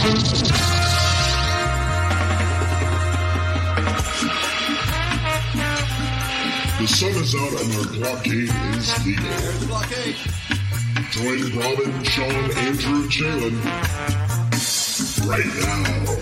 The sun is out and our blockade is legal. There's the blockade. Join Robin, Sean, Andrew, and Jalen right now.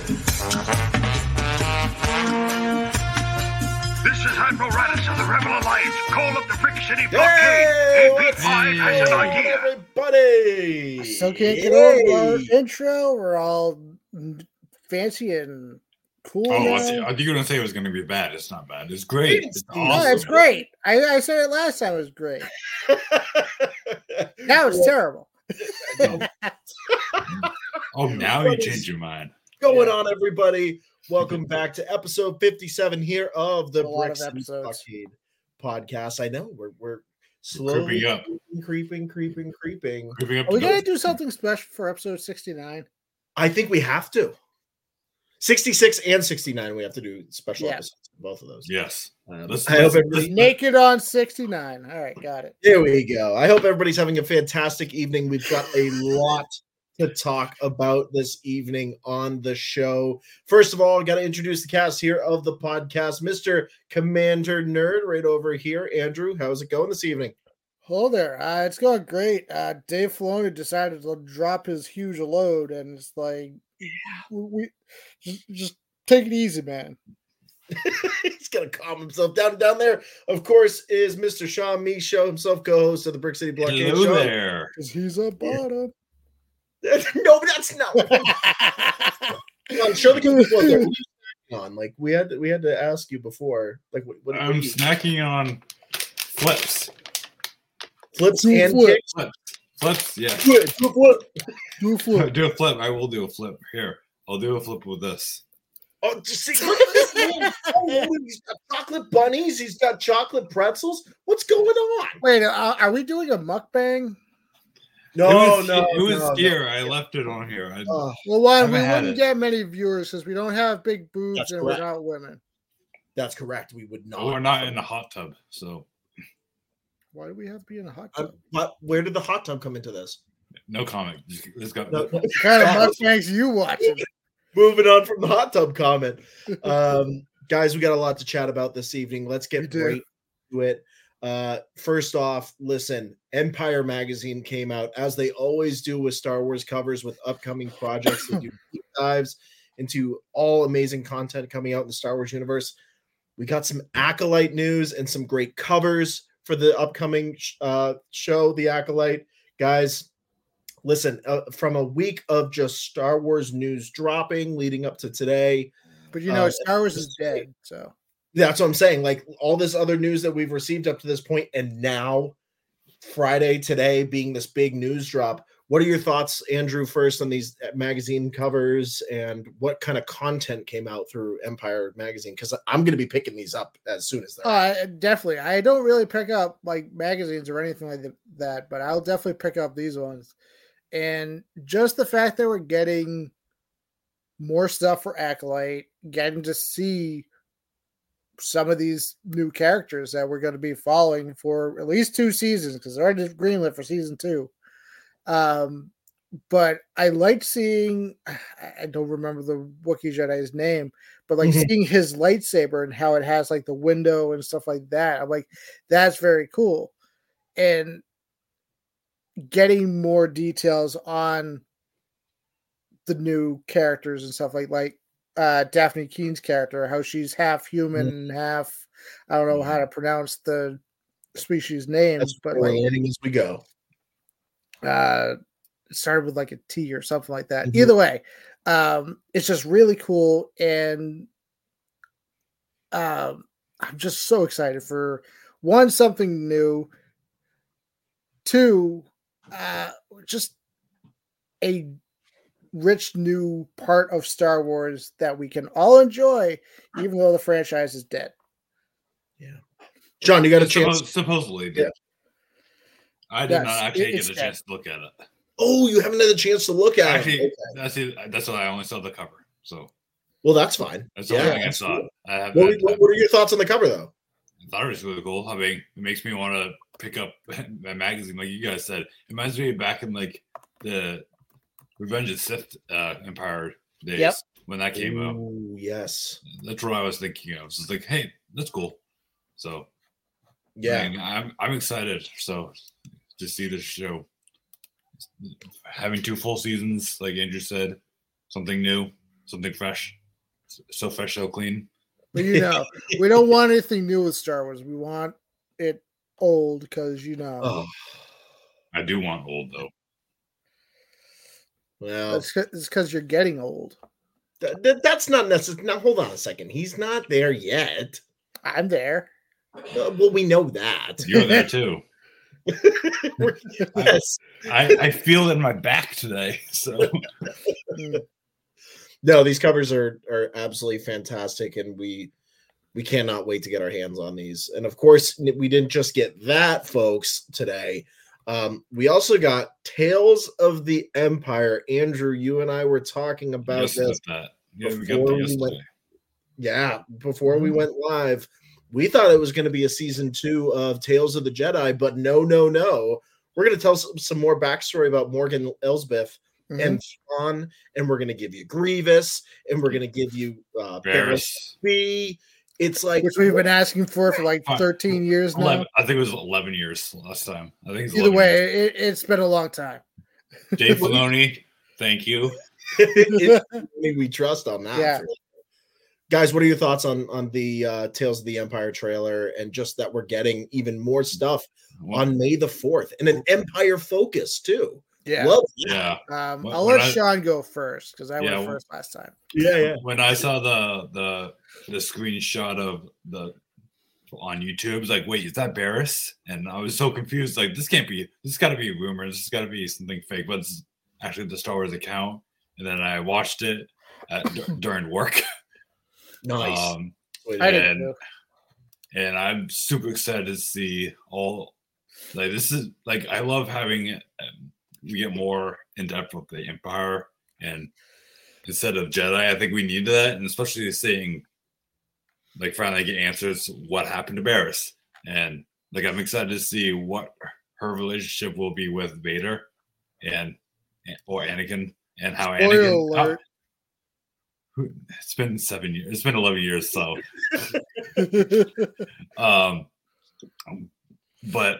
This is Admiral Radis of the Rebel Alliance. Call up the Brick City blockade. AP5 has an idea. Everybody! Still can't get over our intro. We're all fancy and cool. Oh, now. I think you're going to say it was going to be bad. It's not bad. It's great. It's No, awesome. it's great. I said it last time. It was great. Now it's terrible. Oh, now you change your mind. Going on, everybody? Welcome back to episode 57 here of the A lot Brick of City episodes. Blockade podcast. I know we're slowly Creeping up. creeping. Creeping up. Are we to going the- to do something special for episode 69? I think we have to. 66 and 69, we have to do special Yeah. episodes of both of those. Yes. Let's- I hope let's- everybody. Naked on 69. All right, got it. There we go. I hope everybody's having a fantastic evening. We've got a lot to talk about this evening on the show. First of all, I got to introduce the cast here of the podcast. Mr. Commander Nerd right over here. Andrew, how's it going this evening? Hello there. It's going great. Dave Filoni decided to drop his huge load, and it's like, we just take it easy, man. He's gonna calm himself down there. Of course, is Mr. Sean Me Show himself, co-host of the Brick City Blockade Hello Show. there. Because he's a bottom. No, that's not. Come on, show the people what they're on. Like we had to ask you before. Like what I'm are you, snacking on flips. flips Do and flip. kicks? Flips, yeah. Do it, do a flip. Do a flip. Do a flip. I will do a flip. Here, I'll do a flip with this. Oh, just see, look at this man. Oh, he's got chocolate bunnies. He's got chocolate pretzels. What's going on? Wait, are we doing a mukbang? No, it no, was no, here. I left it on here. Oh, Well, one, Haven't we had wouldn't it. get many viewers because we don't have big boobs That's and correct. we're not women. that's correct. We would not. we're not in the hot tub, so Why do we have to be in a hot tub? But where did the hot tub come into this? no comment. Let's go. No, What kind of mukbangs you watching? moving on from the hot tub comment. Guys, we got a lot to chat about this evening. Let's We get do. right to it. First off, listen, Empire Magazine came out, as they always do with Star Wars covers with upcoming projects. They do deep dives into all amazing content coming out in the Star Wars universe. We got some Acolyte news and some great covers for the upcoming show, The Acolyte. Guys, listen, from a week of just Star Wars news dropping leading up to today, But you know, Star Wars is dead, so that's what I'm saying. Like all this other news that we've received up to this point, and now Friday today being this big news drop. What are your thoughts, Andrew, first on these magazine covers and what kind of content came out through Empire Magazine? Because I'm going to be picking these up as soon as they're definitely. I don't really pick up like magazines or anything like that, but I'll definitely pick up these ones. And just the fact that we're getting more stuff for Acolyte, getting to see some of these new characters that we're going to be following for at least 2 seasons because they're already greenlit for season 2. But I liked seeing, I don't remember the Wookiee Jedi's name, but like seeing his lightsaber and how it has like the window and stuff like that. I'm like, that's very cool. And getting more details on the new characters and stuff like Daphne Keen's character, how she's half human and half, I don't know how to pronounce the species names, but we're like, learning as we go. it started with like a T or something like that. Either way, it's just really cool. And I'm just so excited for one, something new, two, just a rich new part of Star Wars that we can all enjoy, even though the franchise is dead. Yeah. John, you got a chance? Supposedly, Yeah. I did Yes, not actually it's get a dead. chance to look at it. Oh, you haven't had a chance to look at Actually, it. Okay. that's what I only saw the cover. So Well, that's fine. that's the only thing I saw. absolutely. I haven't What, had time. what are your thoughts on the cover, though? I thought it was really cool. I mean, it makes me want to pick up a magazine, like you guys said. It reminds me of back in like the Revenge of the Sith Empire days Yep. when that came out. Ooh, yes. That's what I was thinking of. It's like, hey, that's cool. So Yeah. I mean, I'm excited. So to see this show, having 2 full seasons, like Andrew said, something new, something fresh, so fresh, so clean. But we don't want anything new with Star Wars. We want it old because Oh, I do want old though. well, it's because you're getting old. that's not necessary. Now, hold on a second. He's not there yet. I'm there. Well, we know that. You're there too. Yes. I feel it in my back today. So No, these covers are absolutely fantastic, and we cannot wait to get our hands on these. And of course, we didn't just get that, folks, today. We also got Tales of the Empire. Andrew, you and I were talking about this. Yeah, we got that yesterday. Before we went live. We thought it was going to be a season 2 of Tales of the Jedi, but no. We're going to tell some more backstory about Morgan Elsbeth and Thrawn, and we're going to give you Grievous, and we're going to give you Barriss. It's like, which we've been asking for like 13 years now. 11, I think it was 11 years last time. I think it's either way, it's been a long time. Dave Filoni, thank you. We trust on that. Yeah. Guys, what are your thoughts on the Tales of the Empire trailer, and just that we're getting even more stuff on May the 4th and an Empire focus too? Yeah. Love Yeah. I'll let Sean go first because I went first last time. Yeah. When I saw the screenshot of on YouTube, it's like, wait, is that Barriss? And I was so confused. Like, this got to be a rumor. This has got to be something fake, but it's actually the Star Wars account. And then I watched it during work. Nice. And I'm super excited to see all. Like, this is like, I love having we get more in depth with the Empire, and instead of Jedi, I think we need that, and especially seeing, like, finally get answers what happened to Barriss, and like, I'm excited to see what her relationship will be with Vader or Anakin, and how Anakin. It's been 7 years. It's been 11 years. So, but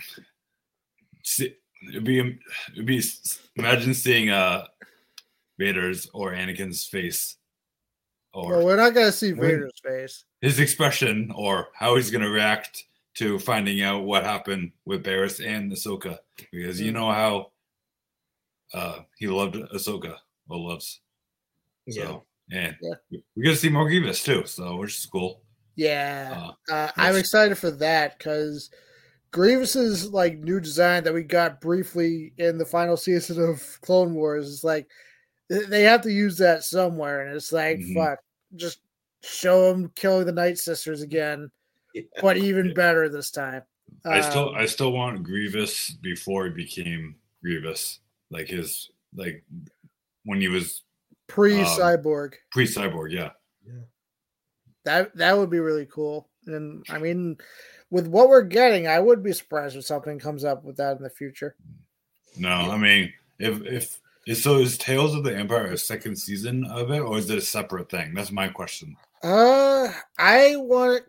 it'd be imagine seeing Vader's or Anakin's face, or we're not gonna see Vader's face. His expression, or how he's gonna react to finding out what happened with Barriss and Ahsoka, because you know how he loved Ahsoka or loves. So, and we're gonna see more Grievous too, so which is cool. Yeah, I'm excited for that because Grievous's like new design that we got briefly in the final season of Clone Wars is like they have to use that somewhere, and it's like fuck, just show them killing the Night Sisters again, but even better this time. I still want Grievous before he became Grievous, like when he was pre-cyborg. Yeah. That would be really cool. And I mean, with what we're getting, I would be surprised if something comes up with that in the future. No, I mean, if is Tales of the Empire a second season of it, or is it a separate thing? That's my question. I want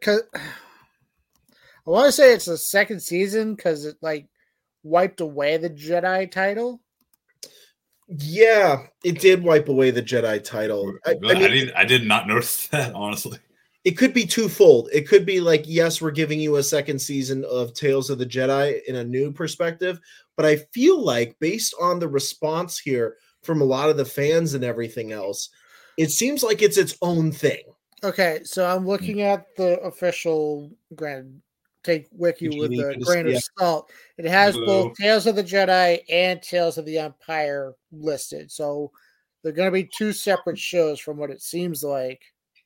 to say it's a second season because it like wiped away the Jedi title. Yeah, it did wipe away the Jedi title. I did not notice that, honestly. It could be twofold. It could be like, yes, we're giving you a second season of Tales of the Jedi in a new perspective, but I feel like based on the response here from a lot of the fans and everything else, it seems like it's its own thing. Okay, so I'm looking at the official take wiki with a grain of salt. It has both Tales of the Jedi and Tales of the Empire listed. So they're going to be two separate shows from what it seems like.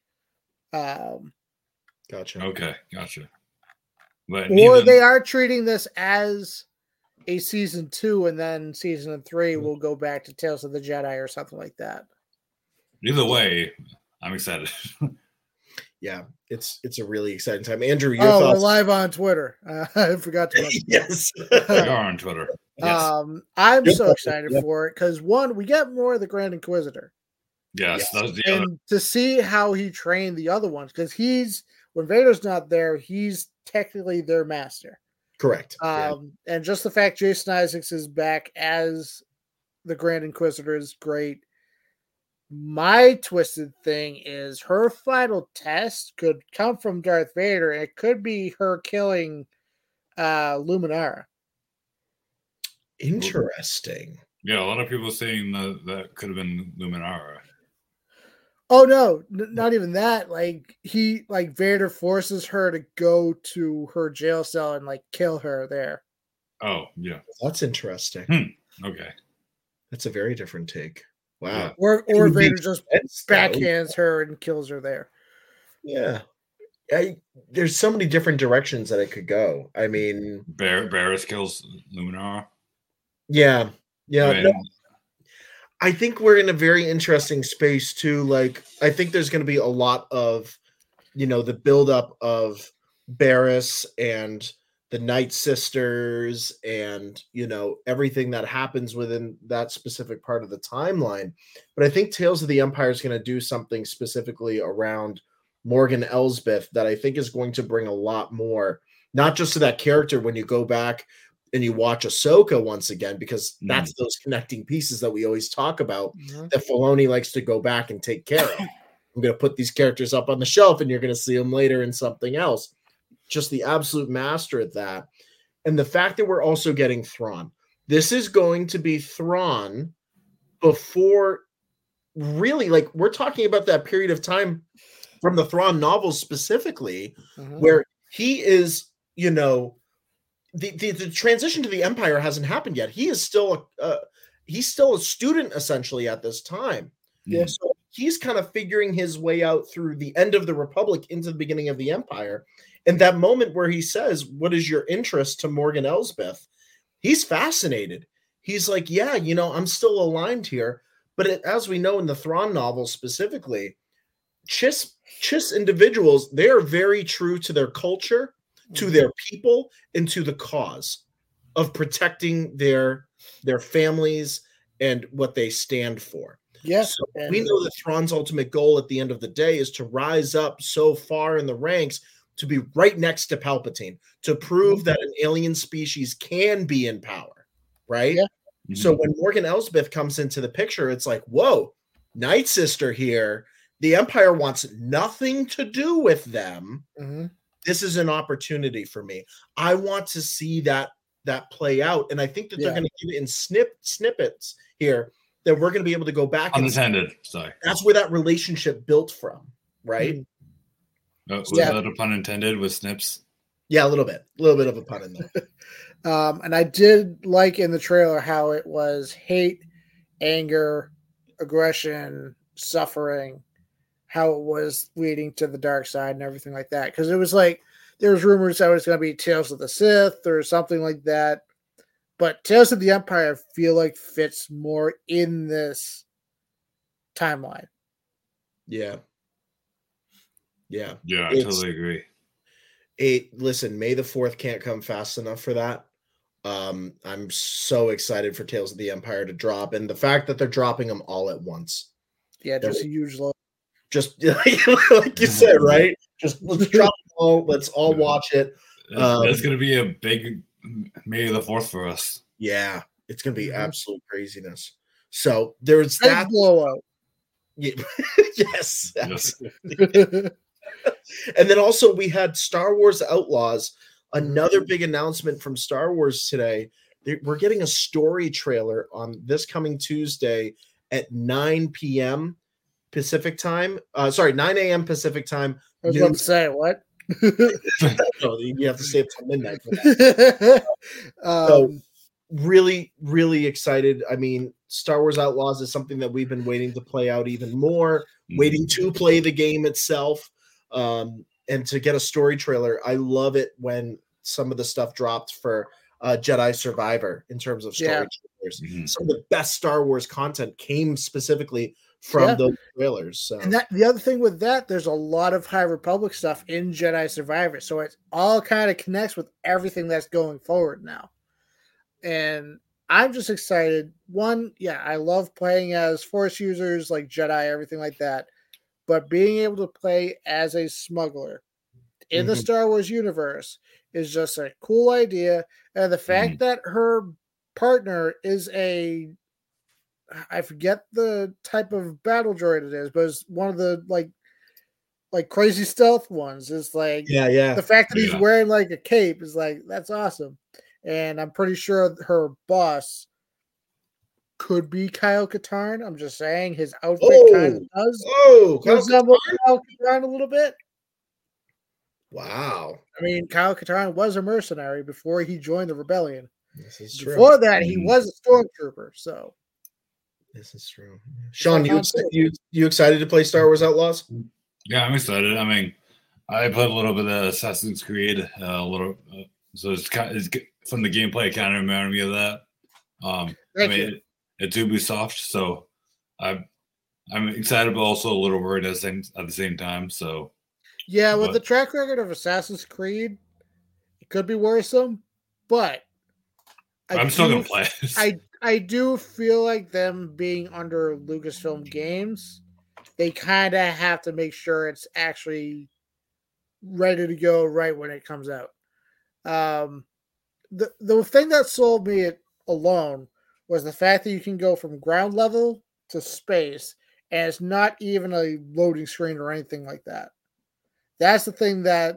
Gotcha. Okay, gotcha. But they are treating this as a season 2, and then season 3 will go back to Tales of the Jedi or something like that. Either way, I'm excited. Yeah, it's a really exciting time. Andrew, your thoughts? We're live on Twitter. I forgot to. Yes, we are on Twitter. Yes. I'm Yep. so excited Yep. for it because one, we get more of the Grand Inquisitor, Yes, that was the other. and to see how he trained the other ones because when Vader's not there, he's technically their master. Correct. Yeah. And just the fact Jason Isaacs is back as the Grand Inquisitor is great. My twisted thing is her final test could come from Darth Vader, and it could be her killing Luminara. Interesting. Yeah, a lot of people saying that could have been Luminara. Oh no, not even that. Like Vader forces her to go to her jail cell and like kill her there. Oh, yeah. That's interesting. Okay. That's a very different take. Wow. Yeah. Or It would Vader make just sense, though. backhands her and kills her there. Yeah. There's so many different directions that it could go. I mean, Barris kills Luminara. yeah. Yeah. I mean, No, I think we're in a very interesting space too. Like, I think there's going to be a lot of, the buildup of Barris and the Night Sisters and, everything that happens within that specific part of the timeline. But I think Tales of the Empire is going to do something specifically around Morgan Elsbeth that I think is going to bring a lot more, not just to that character when you go back and you watch Ahsoka once again, because that's those connecting pieces that we always talk about that Filoni likes to go back and take care of. I'm going to put these characters up on the shelf and you're going to see them later in something else. Just the absolute master at that. And the fact that we're also getting Thrawn. This is going to be Thrawn before really, like, we're talking about that period of time from the Thrawn novels specifically, where he is, the transition to the Empire hasn't happened yet. He is still he's still a student essentially at this time. Yeah. So he's kind of figuring his way out through the end of the Republic into the beginning of the Empire. And that moment where he says, "What is your interest?" to Morgan Elsbeth, he's fascinated. He's like, "Yeah, I'm still aligned here." But as we know in the Thrawn novel specifically, Chiss individuals, they are very true to their culture, to their people, and to the cause of protecting their families and what they stand for. Yes. So we know that Thrawn's ultimate goal at the end of the day is to rise up so far in the ranks to be right next to Palpatine, to prove that an alien species can be in power, right? Yeah. So when Morgan Elsbeth comes into the picture, it's like, whoa, Night Sister here. The Empire wants nothing to do with them. This is an opportunity for me. I want to see that play out. And I think that they're going to give it in snippets here that we're going to be able to go back. Unintended. Sorry. That's where that relationship built from, right? Was that a pun intended with snips? Yeah, a little bit of a pun in there. And I did like in the trailer how it was hate, anger, aggression, suffering, how it was leading to the dark side and everything like that. Because it was like there was rumors that it was going to be Tales of the Sith or something like that. But Tales of the Empire, I feel like fits more in this timeline. Yeah. Yeah, I totally agree. Listen, May the 4th can't come fast enough for that. I'm so excited for Tales of the Empire to drop, and the fact that they're dropping them all at once. Yeah, just a huge load. Just like you said, right? Just let's drop them all. Let's all watch it. It's going to be a big May the 4th for us. Yeah, it's going to be absolute craziness. So there's that blowout. Yeah. Yes, absolutely. And then also we had Star Wars Outlaws, another big announcement from Star Wars today. We're getting a story trailer on this coming Tuesday at 9 p.m. Pacific time. 9 a.m. Pacific time. I was about to say, what? No, you have to stay up till midnight for that. So really, really excited. I mean, Star Wars Outlaws is something that we've been waiting to play out even more, waiting to play the game itself. And to get a story trailer, I love it when some of the stuff dropped for Jedi Survivor in terms of story trailers. Some of the best Star Wars content came specifically from those trailers. So. And the other thing with that, there's a lot of High Republic stuff in Jedi Survivor, so it all kind of connects with everything that's going forward now. And I'm just excited. One, yeah, I love playing as Force users like Jedi, everything like that. But being able to play as a smuggler in the Star Wars universe is just a cool idea. And the fact that her partner is I forget the type of battle droid it is, but it's one of the like crazy stealth ones. It's like Yeah. The fact that he's wearing like a cape is like, that's awesome. And I'm pretty sure her boss could be Kyle Katarn. I'm just saying his outfit kind of does resemble Kyle Katarn a little bit. Wow. I mean, Kyle Katarn was a mercenary before he joined the rebellion. This is true. Before that, he was a stormtrooper. So this is true. Sean, you excited to play Star Wars Outlaws? Yeah, I'm excited. I mean, I played a little bit of Assassin's Creed, so it's from the gameplay. It kind of reminded me of that. It's Ubisoft, so I'm excited, but also a little worried at the same time. So yeah, with the track record of Assassin's Creed, it could be worrisome, but I'm still gonna play. I do feel like them being under Lucasfilm Games, they kind of have to make sure it's actually ready to go right when it comes out. The thing that sold me alone was the fact that you can go from ground level to space, and it's not even a loading screen or anything like that. That's the thing that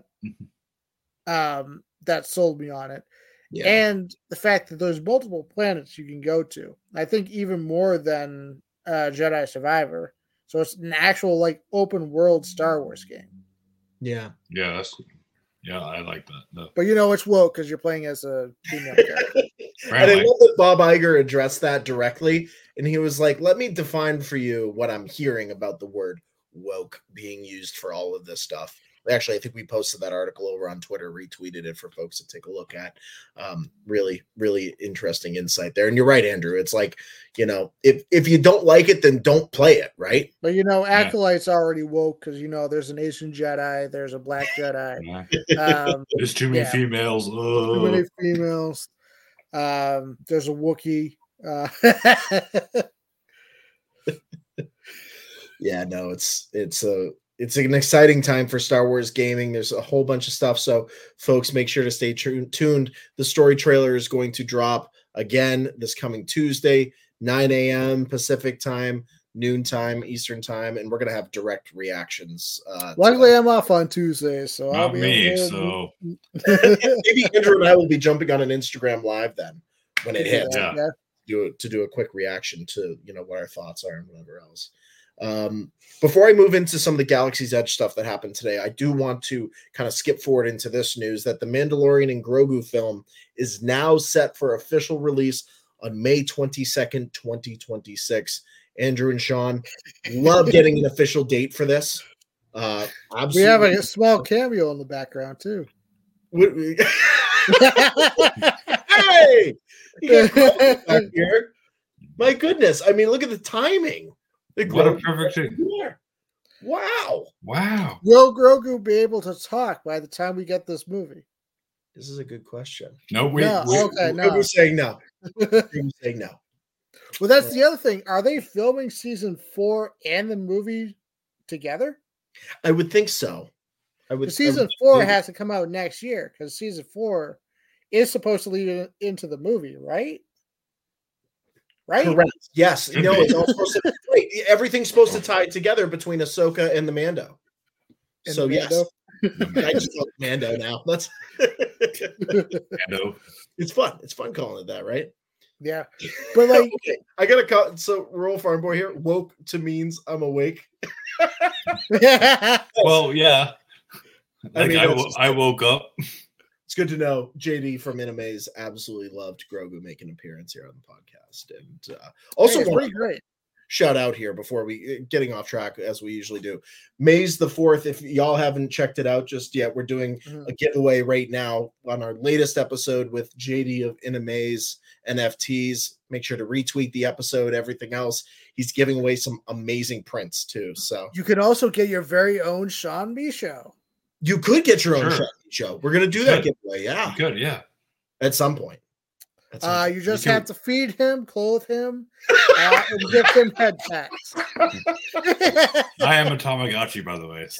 that sold me on it. Yeah. And the fact that there's multiple planets you can go to. I think even more than Jedi Survivor. So it's an actual like open world Star Wars game. Yeah. Yeah, I like that. But it's woke because you're playing as a female character. And I love that Bob Iger addressed that directly. And he was like, let me define for you what I'm hearing about the word woke being used for all of this stuff. Actually, I think we posted that article over on Twitter, retweeted it for folks to take a look at. Really, really interesting insight there. And you're right, Andrew. It's like, if you don't like it, then don't play it, right? But, Acolyte's already woke because, there's an Asian Jedi, there's a black Jedi. There's too many females. Too many females. There's a Wookiee. Yeah, no, it's an exciting time for Star Wars gaming. There's a whole bunch of stuff. So folks, make sure to stay tuned. The story trailer is going to drop again this coming Tuesday, 9 a.m. Pacific time, noon time, Eastern time. And we're going to have direct reactions. Luckily I'm off on Tuesday. So Not me. So maybe Andrew and I will be jumping on an Instagram live then when it hits. Yeah. To do a quick reaction to, what our thoughts are and whatever else. Before I move into some of the Galaxy's Edge stuff that happened today, I do want to kind of skip forward into this news that the Mandalorian and Grogu film is now set for official release on May 22nd, 2026. Andrew and Sean, love getting an official date for this. Absolutely. We have a small cameo in the background too. Hey, you got back here. My goodness. I mean, look at the timing. What a perfect thing. Wow. Will Grogu be able to talk by the time we get this movie? This is a good question. No, we're saying no. We're saying no. Well, that's the other thing. Are they filming season 4 and the movie together? I would think so. Season 4 has to come out next year because season 4 is supposed to lead into the movie, right? Right? Correct. Yes. No, it's all supposed to. Wait, everything's supposed to tie together between Ahsoka and the Mando. Yes. I just call it Mando now. That's Mando. It's fun. It's fun calling it that, right? Yeah. But like okay. I gotta call so rural farm boy here. Woke to means I'm awake. Well, yeah. Like I woke up. It's good to know JD from Inamaze absolutely loved Grogu making an appearance here on the podcast. And also pretty great. Shout out here before we getting off track as we usually do. Maze the 4th. If y'all haven't checked it out just yet, we're doing a giveaway right now on our latest episode with JD of Inamaze NFTs. Make sure to retweet the episode, everything else. He's giving away some amazing prints too. So you can also get your very own Sean B show. You could get your own show. We're going to do that giveaway. Yeah. Good. Yeah. At some point. You just have to feed him, clothe him, and give him head pats. I am a Tamagotchi, by the way.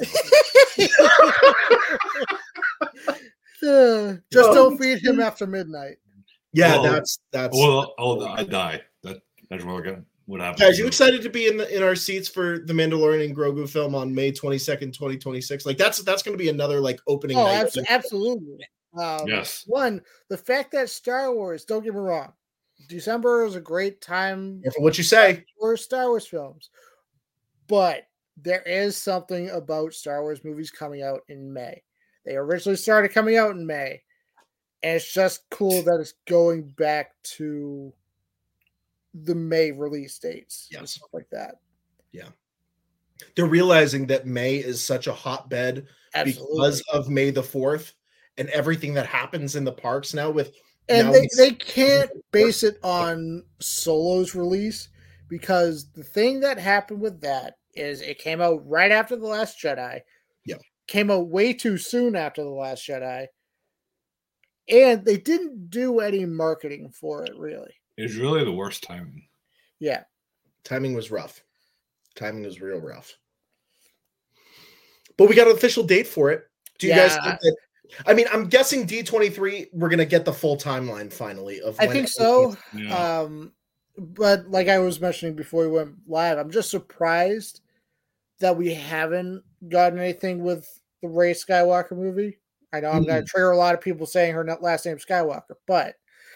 So. Just don't feed him after midnight. Yeah, Well, that's. Well, I die. That's what happens. Guys, you excited to be in our seats for the Mandalorian and Grogu film on May 22nd, 2026? Like that's going to be another like opening. Oh, night. absolutely. Yes. One, the fact that Star Wars, don't get me wrong, December is a great time For what you say. for Star Wars films. But there is something about Star Wars movies coming out in May. They originally started coming out in May. And it's just cool that it's going back to the May release dates and stuff like that. Yeah. They're realizing that May is such a hotbed because of May the 4th and everything that happens in the parks now with. And they can't base it on Solo's release because the thing that happened with that is it came out right after The Last Jedi. Yeah. Came out way too soon after The Last Jedi. And they didn't do any marketing for it, really. It's really the worst timing. Yeah. Timing was rough. Timing was real rough. But we got an official date for it. Do you guys think that? I mean, I'm guessing D23, we're going to get the full timeline finally. I think so. Yeah. But like I was mentioning before we went live, I'm just surprised that we haven't gotten anything with the Rey Skywalker movie. I know I'm going to trigger a lot of people saying her last name Skywalker, but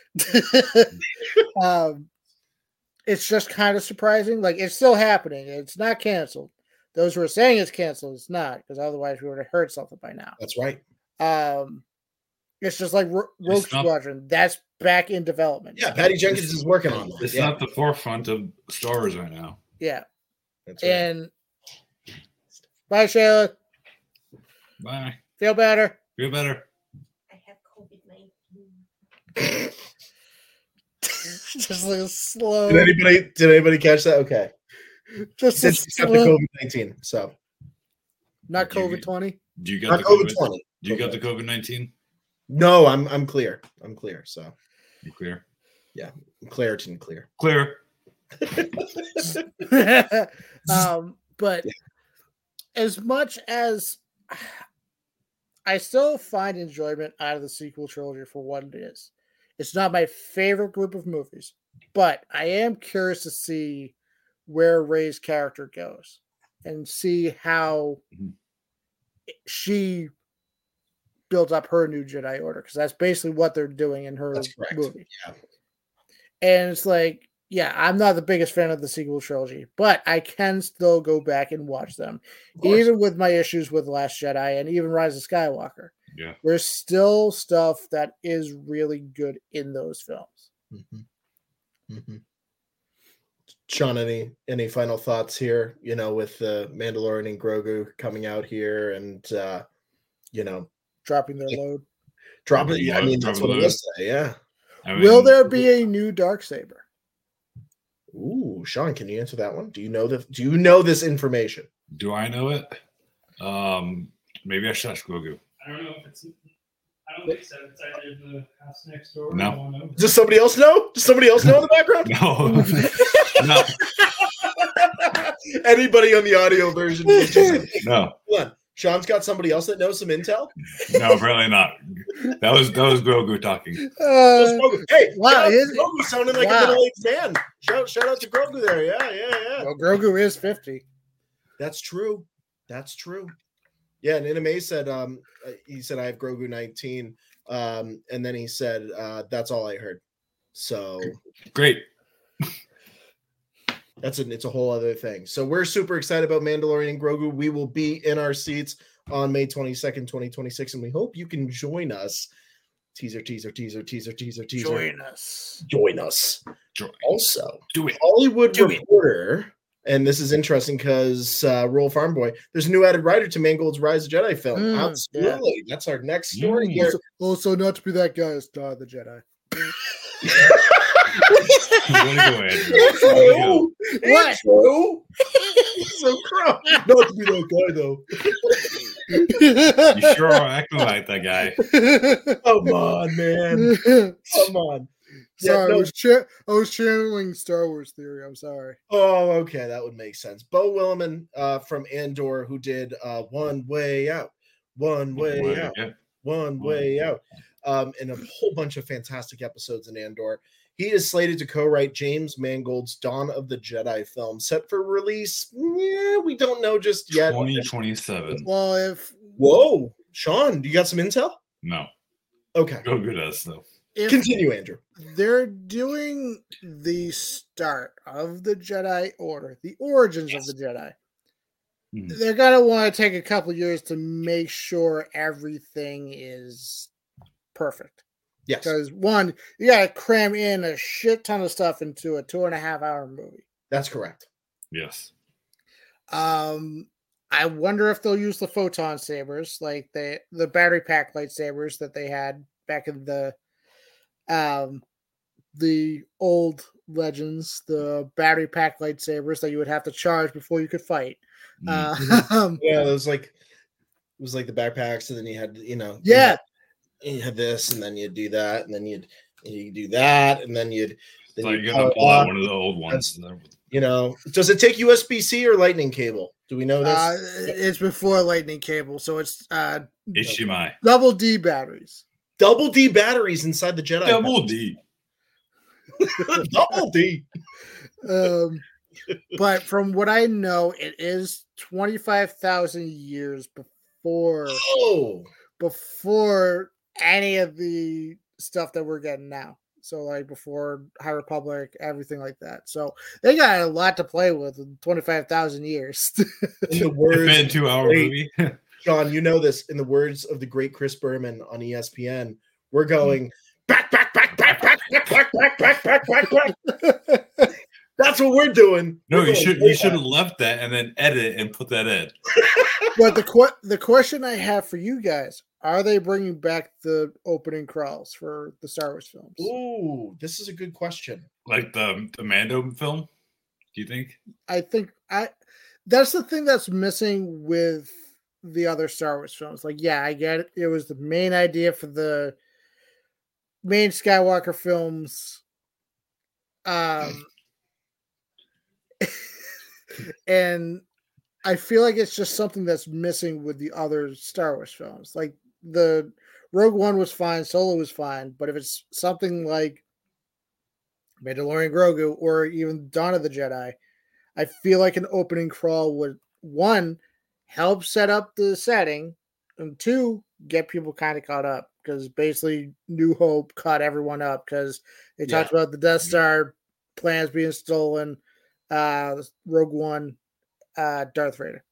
it's just kind of surprising. Like, it's still happening. It's not canceled. Those who are saying it's canceled, it's not, because otherwise we would have heard something by now. That's right. It's just like Rogue Squadron. That's back in development. Yeah, Patty Jenkins is working on that. It's not the forefront of Star Wars right now. Yeah. That's right. And bye, Shayla. Bye. Feel better. Feel better. I have COVID-19. Just like a slow. Did anybody catch that? Okay. Just She's got the COVID-19, so not COVID-20. Do you got not the COVID-20. Do you got the COVID-19? No, I'm clear. I'm clear. So You clear? yeah, Claritin clear. Clear. But as much as I still find enjoyment out of the sequel trilogy for what it is, it's not my favorite group of movies, but I am curious to see where Rey's character goes and see how she built up her new Jedi Order, because that's basically what they're doing in her movie. Yeah. And it's like, yeah, I'm not the biggest fan of the sequel trilogy, but I can still go back and watch them, even with my issues with Last Jedi and even Rise of Skywalker. Yeah, there's still stuff that is really good in those films. Mm-hmm. Mm-hmm. Sean, any final thoughts here? You know, with the Mandalorian and Grogu coming out here, and you know, dropping their load. Dropping. I mean, that's what I was say. Yeah. I mean, will there be a new Darksaber? Ooh, Sean, can you answer that one? Do you know this information? Do I know it? Maybe I should ask Grogu. I don't know if it's. I don't think so. It's either the house next door. No. Or I don't know. Does somebody else know? Does somebody else know in the background? No. No. Anybody on the audio version? No. Hold on. Sean's got somebody else that knows some intel. No, really not. That was Grogu talking. Hey, wow, Grogu sounding like a middle-aged man. Shout out to Grogu there. Yeah. Well, Grogu is 50. That's true. Yeah, and Iname said, he said, I have Grogu 19. And then he said, that's all I heard. So great. It's a whole other thing. So we're super excited about Mandalorian and Grogu. We will be in our seats on May 22nd, 2026, and we hope you can join us. Teaser. Join us. Also, do it. Hollywood Reporter, and this is interesting because Royal Farm Boy, there's a new added writer to Mangold's Rise of Jedi film. Absolutely. Yeah. That's our next story here. Also, not to be that guy as Star of the Jedi. What? So crow. Not to be that guy though. You sure are acting like that guy. Come on, man. Come on. Yeah, Sorry, no. I was channeling Star Wars theory. I'm sorry. Oh, okay, that would make sense. Bo Willimon from Andor, who did One Way Out, One Way Out, Yeah. One Way Out, and a whole bunch of fantastic episodes in Andor. He is slated to co-write James Mangold's Dawn of the Jedi film, set for release. Yeah, we don't know just yet. 2027. Well, if Whoa, Sean, you got some intel? No. Okay, Go good us though. continue, Andrew. they're doing the start of the Jedi Order, the origins of the Jedi, Mhm. they're gonna want to take a couple years to make sure everything is perfect. Yes, Because one, you gotta cram in a shit ton of stuff into a 2.5-hour movie. that's correct. Yes. I wonder if they'll use the photon sabers, like the battery pack lightsabers that they had back in the old Legends, the battery pack lightsabers that you would have to charge before you could fight. Yeah, it was like the backpacks, and then you had Yeah, you had this, and then you'd do that, and then you'd do that, and then you'd So you'd you're power gonna pull it out on. one of the old ones. Does it take USB-C or lightning cable? Do we know this? it's before lightning cable, so it's HDMI. double D batteries. Double D batteries inside the Jedi. Double D. Double D. But from what I know, it is 25,000 years Oh, before any of the stuff that we're getting now. So like before High Republic, everything like that. So they got a lot to play with in 25,000 years. in the It's words, been a 2-hour Wait. movie. John, you know this. In the words of the great Chris Berman on ESPN, we're going back. That's what we're doing. No, We're you going should way you should back. have left that and then edit and put that in. But the question I have for you guys, are they bringing back the opening crawls for the Star Wars films? Ooh, this is a good question. Like the Mando film. Do you think? I think that's the thing that's missing with the other Star Wars films. Like, yeah, I get it. It was the main idea for the main Skywalker films. And I feel like it's just something that's missing with the other Star Wars films. Like the Rogue One was fine, Solo was fine, but if it's something like Mandalorian Grogu or even Dawn of the Jedi, I feel like an opening crawl would, one, help set up the setting, and two, get people kind of caught up, because basically New Hope caught everyone up because they talked about the Death Star plans being stolen, Rogue One, Darth Vader.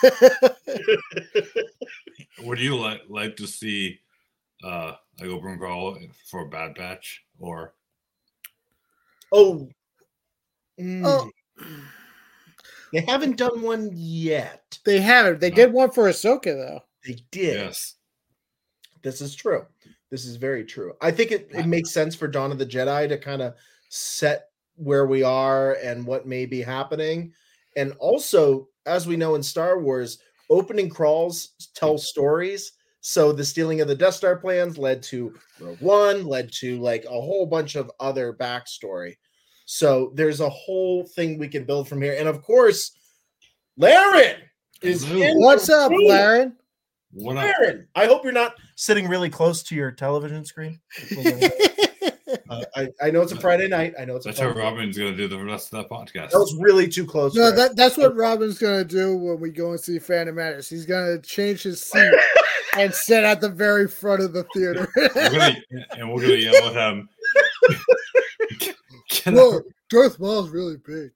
Would you like to see like open crawl for a Bad Batch or? Oh, Oh, they haven't done one yet. they haven't. They No. did one for Ahsoka though. They did. Yes. This is true. This is very true. I think it makes sense for Dawn of the Jedi to kind of set where we are and what may be happening. And also, as we know in Star Wars, opening crawls tell stories. So the stealing of the Death Star plans led to Rogue One, led to like a whole bunch of other backstory. So there's a whole thing we can build from here. And of course, Laren is Hello. in What's the up, room. Laren? What up? Laren, I hope you're not sitting really close to your television screen. I know it's a Friday night. I know it's a That's how Friday night. Robin's gonna do the rest of that podcast. That was really too close. No, for us. that's what Robin's gonna do when we go and see Phantom Menace. He's gonna change his seat and sit at the very front of the theater. we're gonna yell at him. Get Whoa, out. Darth Maul's really big.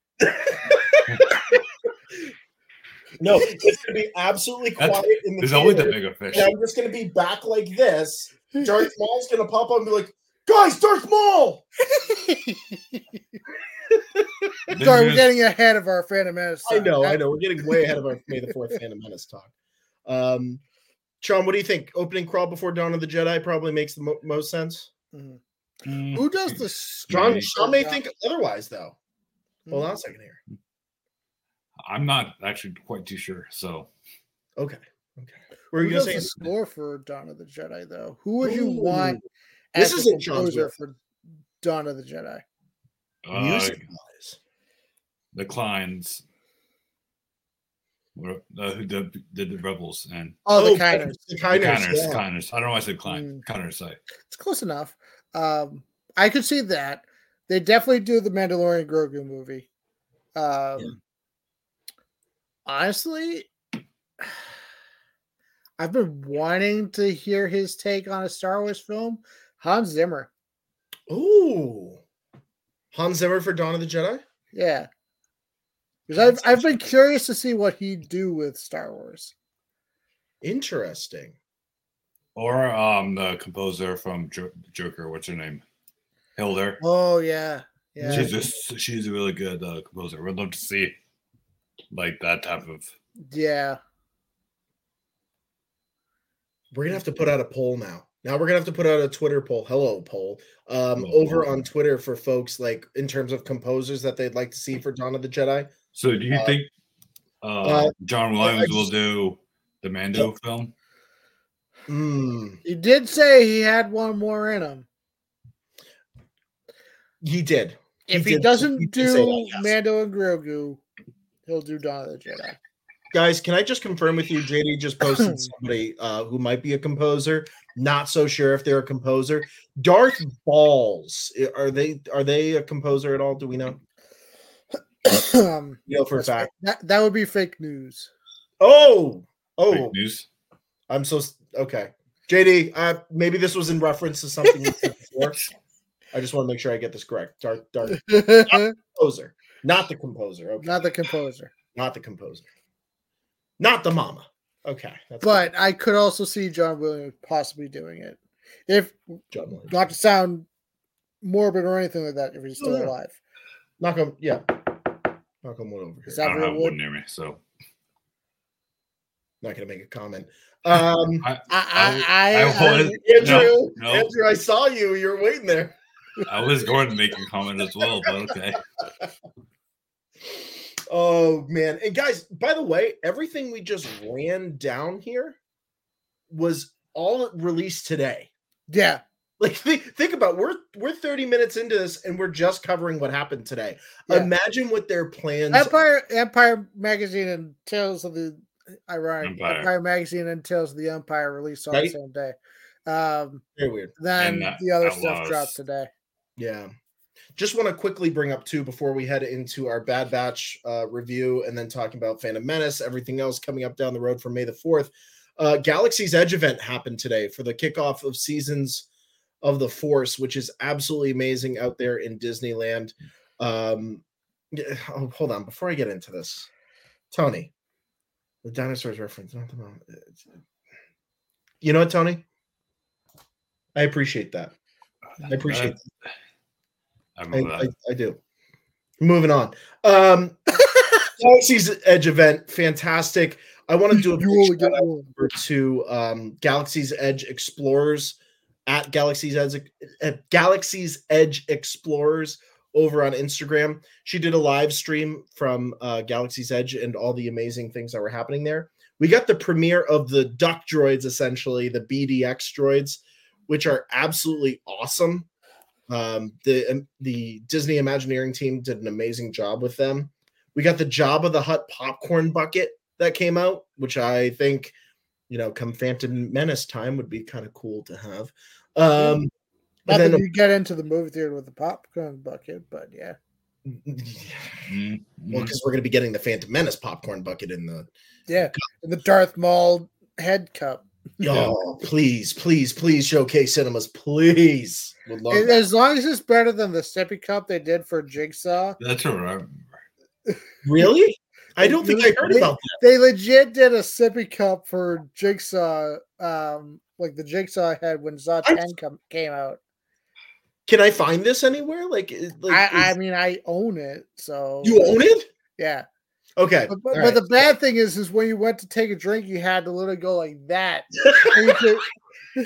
No, it's gonna be absolutely quiet in the There's always theater. that big a fish. And I'm just gonna be back like this. Darth Maul's gonna pop up and be like, "Guys, Darth Maul!" Sorry, we're getting ahead of our Phantom Menace. I know. We're getting way ahead of our May the 4th Phantom Menace talk. Sean, what do you think? Opening crawl before Dawn of the Jedi probably makes the most sense. Mhm. Mm, Who does the Sean may think otherwise, though. Hold on a second here. I'm not actually quite too sure. So Okay. Were Who you does gonna the say? score for Dawn of the Jedi, though? Who would you Ooh. want This as isn't the Sean's composer work. for Dawn of the Jedi? Music wise. The Kleins. Who did the Rebels and Oh, the Kyners. The the Kyners. Connors. Yeah. Connors. I don't know why I said Klein. Connors. Sorry. It's close enough. I could see that. They definitely do the Mandalorian Grogu movie. Honestly, I've been wanting to hear his take on a Star Wars film. Hans Zimmer. Ooh. Hans Zimmer for Dawn of the Jedi? Yeah. Because I've been curious to see what he'd do with Star Wars. Interesting. Or the composer from Joker. What's her name? Hilder. Oh, yeah. Yeah. She's a really good composer. We'd love to see like that type of. Yeah. We're gonna have to put out a poll now. Now we're gonna have to put out a Twitter poll. Hello, poll. Over on Twitter for folks like in terms of composers that they'd like to see for Dawn of the Jedi. So do you think John Williams will do the Mando film? He did say he had one more in him. He did. If he did- doesn't he did say do that, yes. Mando and Grogu, he'll do Dawn of the Jedi. Guys, can I just confirm with you? JD just posted somebody who might be a composer. Not so sure if they're a composer. Darth Balls. Are they a composer at all? Do we know? You know for a fact. That would be fake news. Oh, Fake news. I'm so okay. JD, maybe this was in reference to something you said before. I just want to make sure I get this correct. Darth composer, not the composer. Okay, Not the composer. not the composer, not the mama. Okay, that's But I could also see John Williams possibly doing it. If good. John Williams. not to sound morbid or anything like that, if he's still Oh, yeah. alive. Knock on, yeah. Knock on wood over Is here. I that don't have real one wood? near me, so Not gonna make a comment. I Andrew, no. Andrew, I saw you. You're waiting there. I was going to make a comment as well, but okay. Oh man. And guys, by the way, everything we just ran down here was all released today. yeah. Like think about we're 30 minutes into this and we're just covering what happened today. Yeah. Imagine what their plans Empire Magazine and Tales of the Empire Magazine and Tales of the Empire released on the Right. same day. Very weird. Then And the other that stuff was- dropped today. Yeah. Just want to quickly bring up too before we head into our Bad Batch review and then talking about Phantom Menace, everything else coming up down the road for May the 4th. Galaxy's Edge event happened today for the kickoff of Seasons of the Force, which is absolutely amazing out there in Disneyland. Hold on, before I get into this, Tony, the dinosaurs reference. Not the mom. You know what, Tony? I appreciate that. I appreciate that. I remember that. I do. Moving on. Galaxy's Edge event, fantastic. I want to do a You only big get shout out one. over to Galaxy's Edge Explorers at Galaxy's Edge Explorers over on Instagram. She did a live stream from Galaxy's Edge and all the amazing things that were happening there. We got the premiere of the duck droids, essentially the BDX droids, which are absolutely awesome. The Disney Imagineering team did an amazing job with them. We got the Jabba the Hutt popcorn bucket that came out, which I think, come Phantom Menace time would be kind of cool to have. Not And that then, you get into the movie theater with the popcorn bucket, but yeah. Mhm. well, because we're going to be getting the Phantom Menace popcorn bucket in the. Yeah. And the Darth Maul head cup. Oh, please, please, please, Showcase Cinemas, please. Would love And that. as long as it's better than the sippy cup they did for Jigsaw. That's what I remember. Really? I don't think I heard about that. They legit did a sippy cup for Jigsaw, like the Jigsaw had when Zaw 10 came out. Can I find this anywhere? I mean, I own it, so you own it? yeah. Okay. But all right. the bad thing is when you went to take a drink, you had to literally go like that. And you could-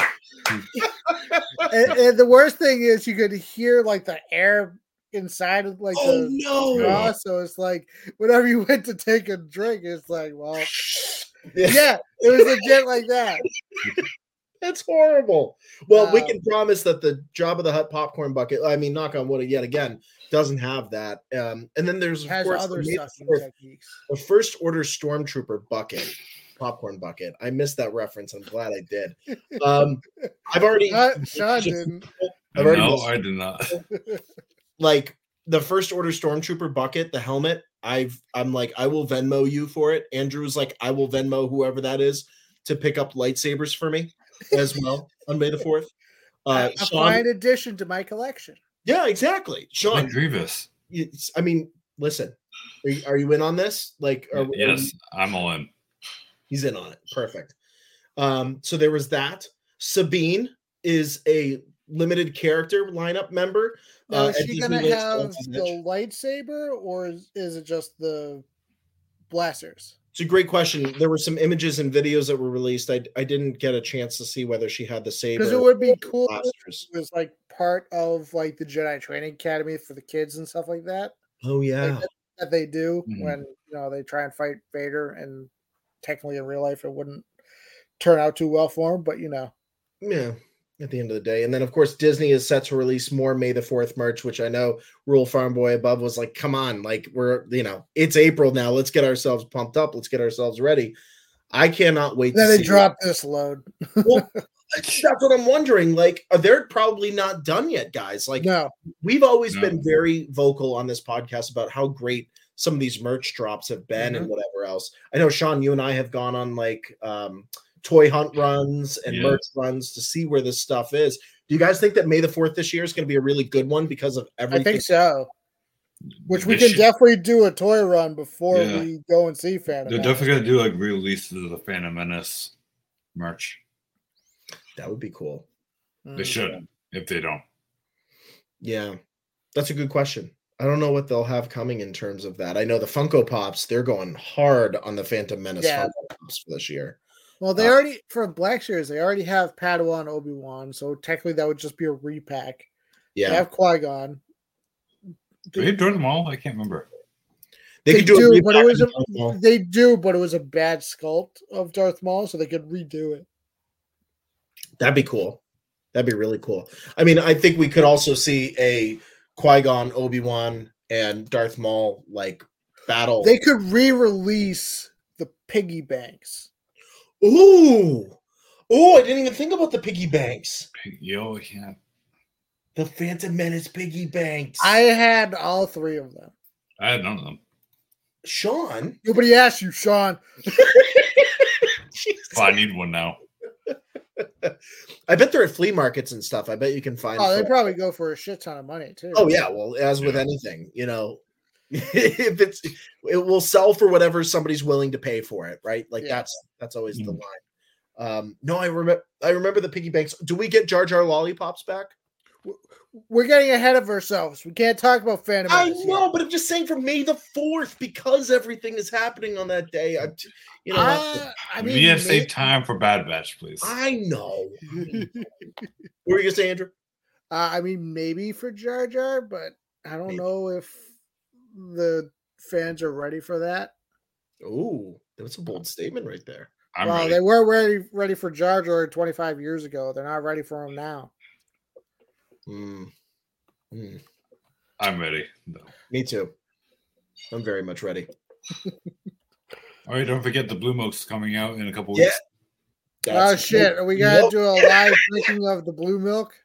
and the worst thing is you could hear like the air inside of like Oh the no! straw. So it's like whenever you went to take a drink, it's like, well, Yeah. yeah, it was legit like that. That's horrible. Well, we Wow. can promise that the Jabba the Hutt popcorn bucket, I mean, knock on wood yet again, doesn't have that. And then there's, It of has course, other the May the sucking 4th techniques. the First Order Stormtrooper bucket, popcorn bucket. I missed that reference. I'm glad I did. I've already, Sean didn't. I've already No, missed- I did not. like the First Order Stormtrooper bucket, the helmet. I'm like, I will Venmo you for it. Andrew's like, I will Venmo whoever that is to pick up lightsabers for me as well on May the 4th. A Sean, fine addition to my collection. yeah, exactly. Like Sean, Grievous. I mean, listen, are you in on this? Like, Yes, I'm all in. he's in on it. Perfect. So there was that. Sabine is a limited character lineup member. Now, at is she gonna Disneyland's have Galaxy's the Edge. lightsaber, or is it just the blasters? It's a great question. There were some images and videos that were released. I didn't get a chance to see whether she had the saber. Because it would be or cool if blasters. it was like part of like the Jedi Training Academy for the kids and stuff like that. Oh yeah. That they do Mhm. when they try and fight Vader, and technically in real life it wouldn't turn out too well for him, but Yeah. At the end of the day. And then of course Disney is set to release more May the 4th merch, which I know Rule Farm Boy above was like, come on, like we're it's April now. Let's get ourselves pumped up. Let's get ourselves ready. I cannot wait then to they see. drop this load. Well, that's what I'm wondering. Like, they're probably not done yet, guys. Like, No, we've always No. been very vocal on this podcast about how great some of these merch drops have been and whatever else. I know, Sean, you and I have gone on like toy hunt runs and Yeah. merch runs to see where this stuff is. Do you guys think that May the 4th this year is going to be a really good one because of I everything? think so. Which we They can should- definitely do a toy run before Yeah. we go and see Phantom They're Menace. definitely gonna do like releases of the Phantom Menace merch. That would be cool. They should. If they don't, Yeah, that's a good question. I don't know what they'll have coming in terms of that. I know the Funko Pops, they're going hard on the Phantom Menace Yeah. Funko Pops for this year. Well, they already for Black Series, they already have Padawan Obi-Wan, so technically that would just be a repack. Yeah, They have Qui-Gon. do they do them all? I can't remember. they could do, do it, but it was Maul. they do, but it was a bad sculpt of Darth Maul, so they could redo it. That'd be cool. That'd be really cool. I mean, I think we could also see a Qui-Gon, Obi-Wan, and Darth Maul like battle. They could re-release the piggy banks. Ooh, I didn't even think about the piggy banks. Yo, yeah. The Phantom Menace piggy banks. I had all three of them. I had none of them. Sean. Nobody asked you, Sean. Jesus. Well, I need one now. I bet they're at flea markets and stuff. I bet you can find. Oh, they for- probably go for a shit ton of money too. Oh yeah, well, as with anything, if it will sell for whatever somebody's willing to pay for it, right? Like Yeah. that's always the line. No, I remember the piggy banks. Do we get Jar Jar lollipops back? We're getting ahead of ourselves. We can't talk about Phantom I Menace know, yet. but I'm just saying for May the 4th, because everything is happening on that day. I We need to save time for Bad Batch, please. I know. What were you gonna say, Andrew? I mean, maybe for Jar Jar, but I don't know if the fans are ready for that. Oh, that's a bold statement right there. I'm Well, ready. they were ready for Jar Jar 25 years ago. They're not ready for him now. I'm ready. No. Me too. I'm very much ready. All right, don't forget the Blue Milk's coming out in a couple Yeah. weeks. Oh shit! Are we gonna do a live drinking of the blue milk?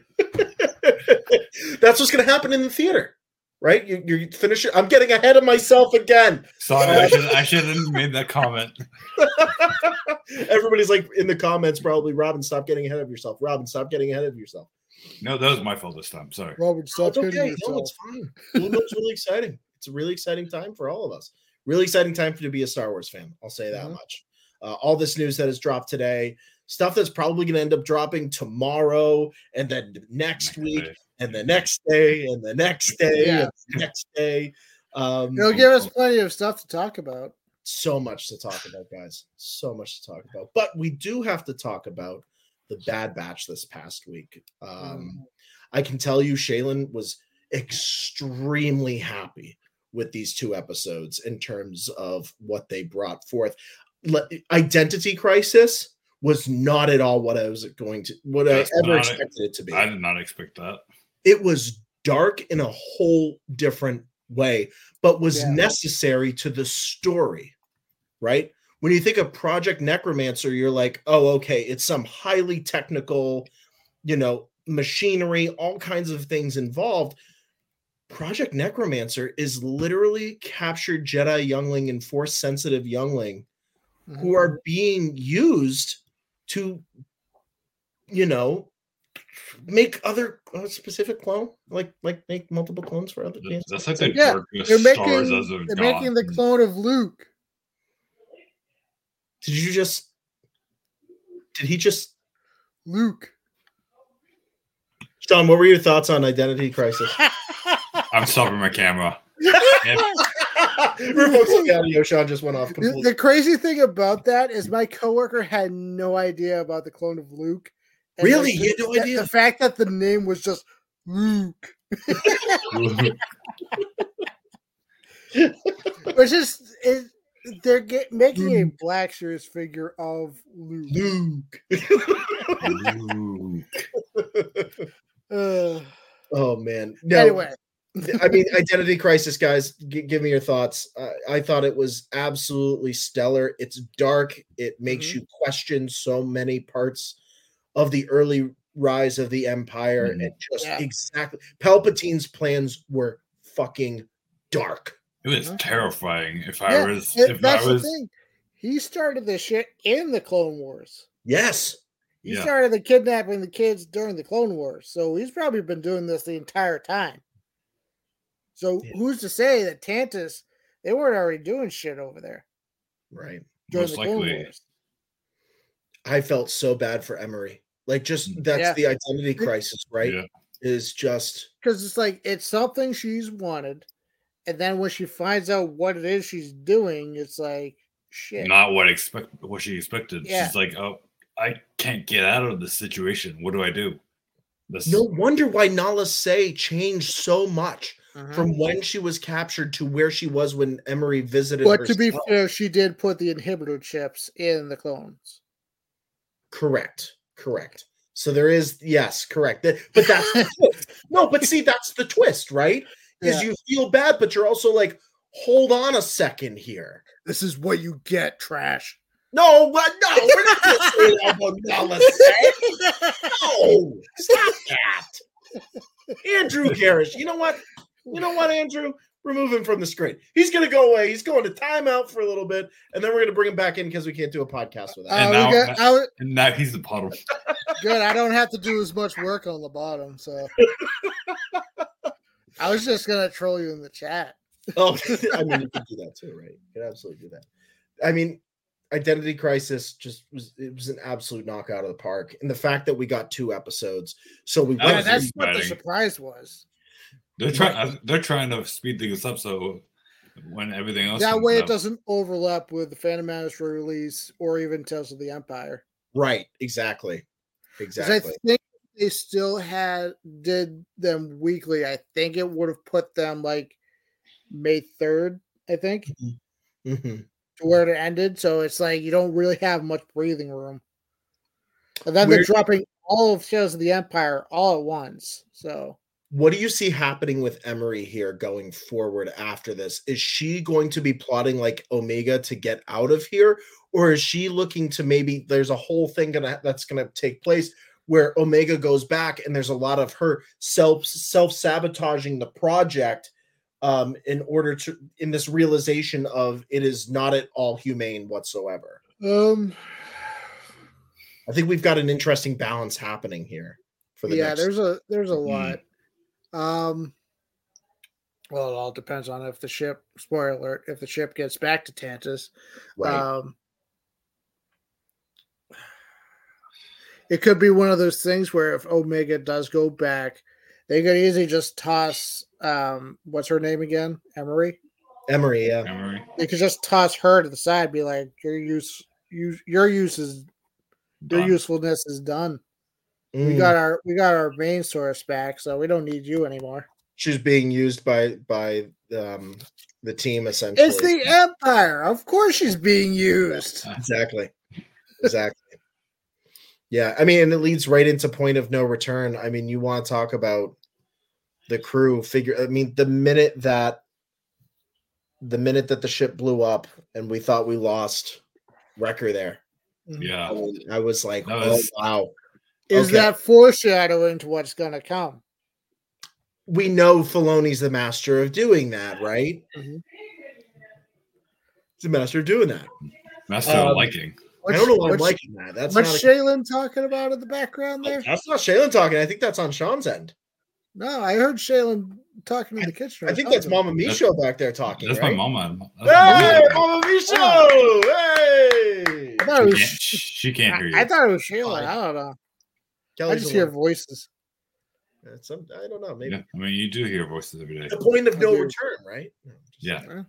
That's what's going to happen in the theater, right? You finish it. I'm getting ahead of myself again. Sorry, I should have made that comment. Everybody's like in the comments, probably, Robin, stop getting ahead of yourself. Robin, stop getting ahead of yourself. No, that was my fault this time. Sorry. Robert, Oh, stop it's hitting okay. yourself. No, it's fine. Blue Milk's really exciting. It's a really exciting time for all of us. Really exciting time to be a Star Wars fan. I'll say that much. All this news that has dropped today, stuff that's probably going to end up dropping tomorrow, and then next week, and the next day, and the next day, Yeah. and the next day. It'll give us plenty of stuff to talk about. So much to talk about, guys. So much to talk about. But we do have to talk about the Bad Batch this past week. I can tell you, Shaylin was extremely happy with these two episodes in terms of what they brought forth. Identity Crisis was not at all what I was going to, what That's I ever not expected it to be. I did not expect that. It was dark in a whole different way, but was Yeah. necessary to the story, right? When you think of Project Necromancer, you're like, oh, okay, it's some highly technical, machinery, all kinds of things involved. Project Necromancer is literally captured Jedi youngling and force sensitive youngling who are being used to, make other specific clone, like make multiple clones for other things. That's like the Yeah, darkest they're stars as making of they're dawn. making the clone of Luke. Did he just Luke. Sean, what were your thoughts on Identity Crisis? I'm stopping my camera. For folks in the audio, Sean just went off completely. The crazy thing about that is my coworker had no idea about the clone of Luke. And Really? He had no the- idea? The fact that the name was just Luke. Which is they're making a Black Series figure of Luke. Oh man. No, Anyway, I mean, Identity Crisis, guys. Give me your thoughts. I thought it was absolutely stellar. It's dark. It makes you question so many parts of the early rise of the Empire, and just exactly Palpatine's plans were fucking dark. It was terrifying. If yeah, I was, that's the thing. He started this shit in the Clone Wars. Yes. He started the kidnapping the kids during the Clone Wars, so he's probably been doing this the entire time. So who's to say that Tantus, they weren't already doing shit over there, right? During Most the Clone likely. Wars. I felt so bad for Emery. Like, just that's the Identity Crisis, right? Yeah. Is just because it's like it's something she's wanted, and then when she finds out what it is she's doing, it's like shit. Not what she expected. Yeah. She's like, oh, I can't get out of this situation. What do I do? No wonder why Nala Se changed so much Uh-huh. from when she was captured to where she was when Emery visited But herself. to be fair, she did put the inhibitor chips in the clones. Correct. So there is, yes, correct. But that's the twist. No, but see, that's the twist, right? Because you feel bad, but you're also like, hold on a second here. This is what you get, trash. No, but no, we're not going to say that about Nala Se. No, stop that. Andrew Garrish. You know what, Andrew? Remove him from the screen. He's going to go away. He's going to timeout for a little bit, and then we're going to bring him back in because we can't do a podcast without him. And now he's the bottom. Good. I don't have to do as much work on the bottom, so I was just going to troll you in the chat. Oh, I mean, you can do that too, right? You can absolutely do that. I mean, Identity Crisis was an absolute knockout of the park, and the fact that we got 2 episodes, so we went. That's what the surprise was. They're trying to speed things up so when everything else that way it doesn't overlap with the Phantom Menace release or even Tales of the Empire. Right, exactly. I think they still did them weekly. I think it would have put them like May 3rd, I think, to where it ended. So it's like you don't really have much breathing room. And then they're dropping all of Tales of the Empire all at once. So what do you see happening with Emery here going forward after this? Is she going to be plotting like Omega to get out of here? Or is she looking to maybe there's a whole thing that's going to take place where Omega goes back and there's a lot of her self-sabotaging the project in this realization of it is not at all humane whatsoever? I think we've got an interesting balance happening here for the next. There's a lot. Well, it all depends on if the ship, spoiler alert, if the ship gets back to Tantus. Right. It could be one of those things where if Omega does go back, they could easily just toss what's her name again? Emery, yeah. Emery. They could just toss her to the side, be like, your usefulness is done. We got our main source back, so we don't need you anymore. She's being used by the team essentially. It's the Empire. Of course she's being used. Exactly. Yeah, I mean, and it leads right into point of no return. I mean, you want to talk about the crew figure. I mean, the minute that the ship blew up and we thought we lost Wrecker there, Yeah. I was like, That oh was- wow. Is Okay. that foreshadowing to what's going to come? We know Filoni's the master of doing that, right? Mhm. He's the master of doing that. Master of Um, liking. I don't know why I'm What's, liking that. That's what's not Shaylin talking about in the background there? that's not Shaylin talking. I think that's on Sean's end. No, I heard Shaylin talking in the kitchen. I or think that's something. Mama Micho back there talking. That's right? my mama. Hey, That's my mama. Mama Micho! Hey! I thought it was. She can't hear you. I thought it was Shaylin. I don't know. I Kelly's just the hear one. voices. I don't know. Maybe Yeah, I mean, you do hear voices every day. the point of no I do. return, right? No, just- Yeah.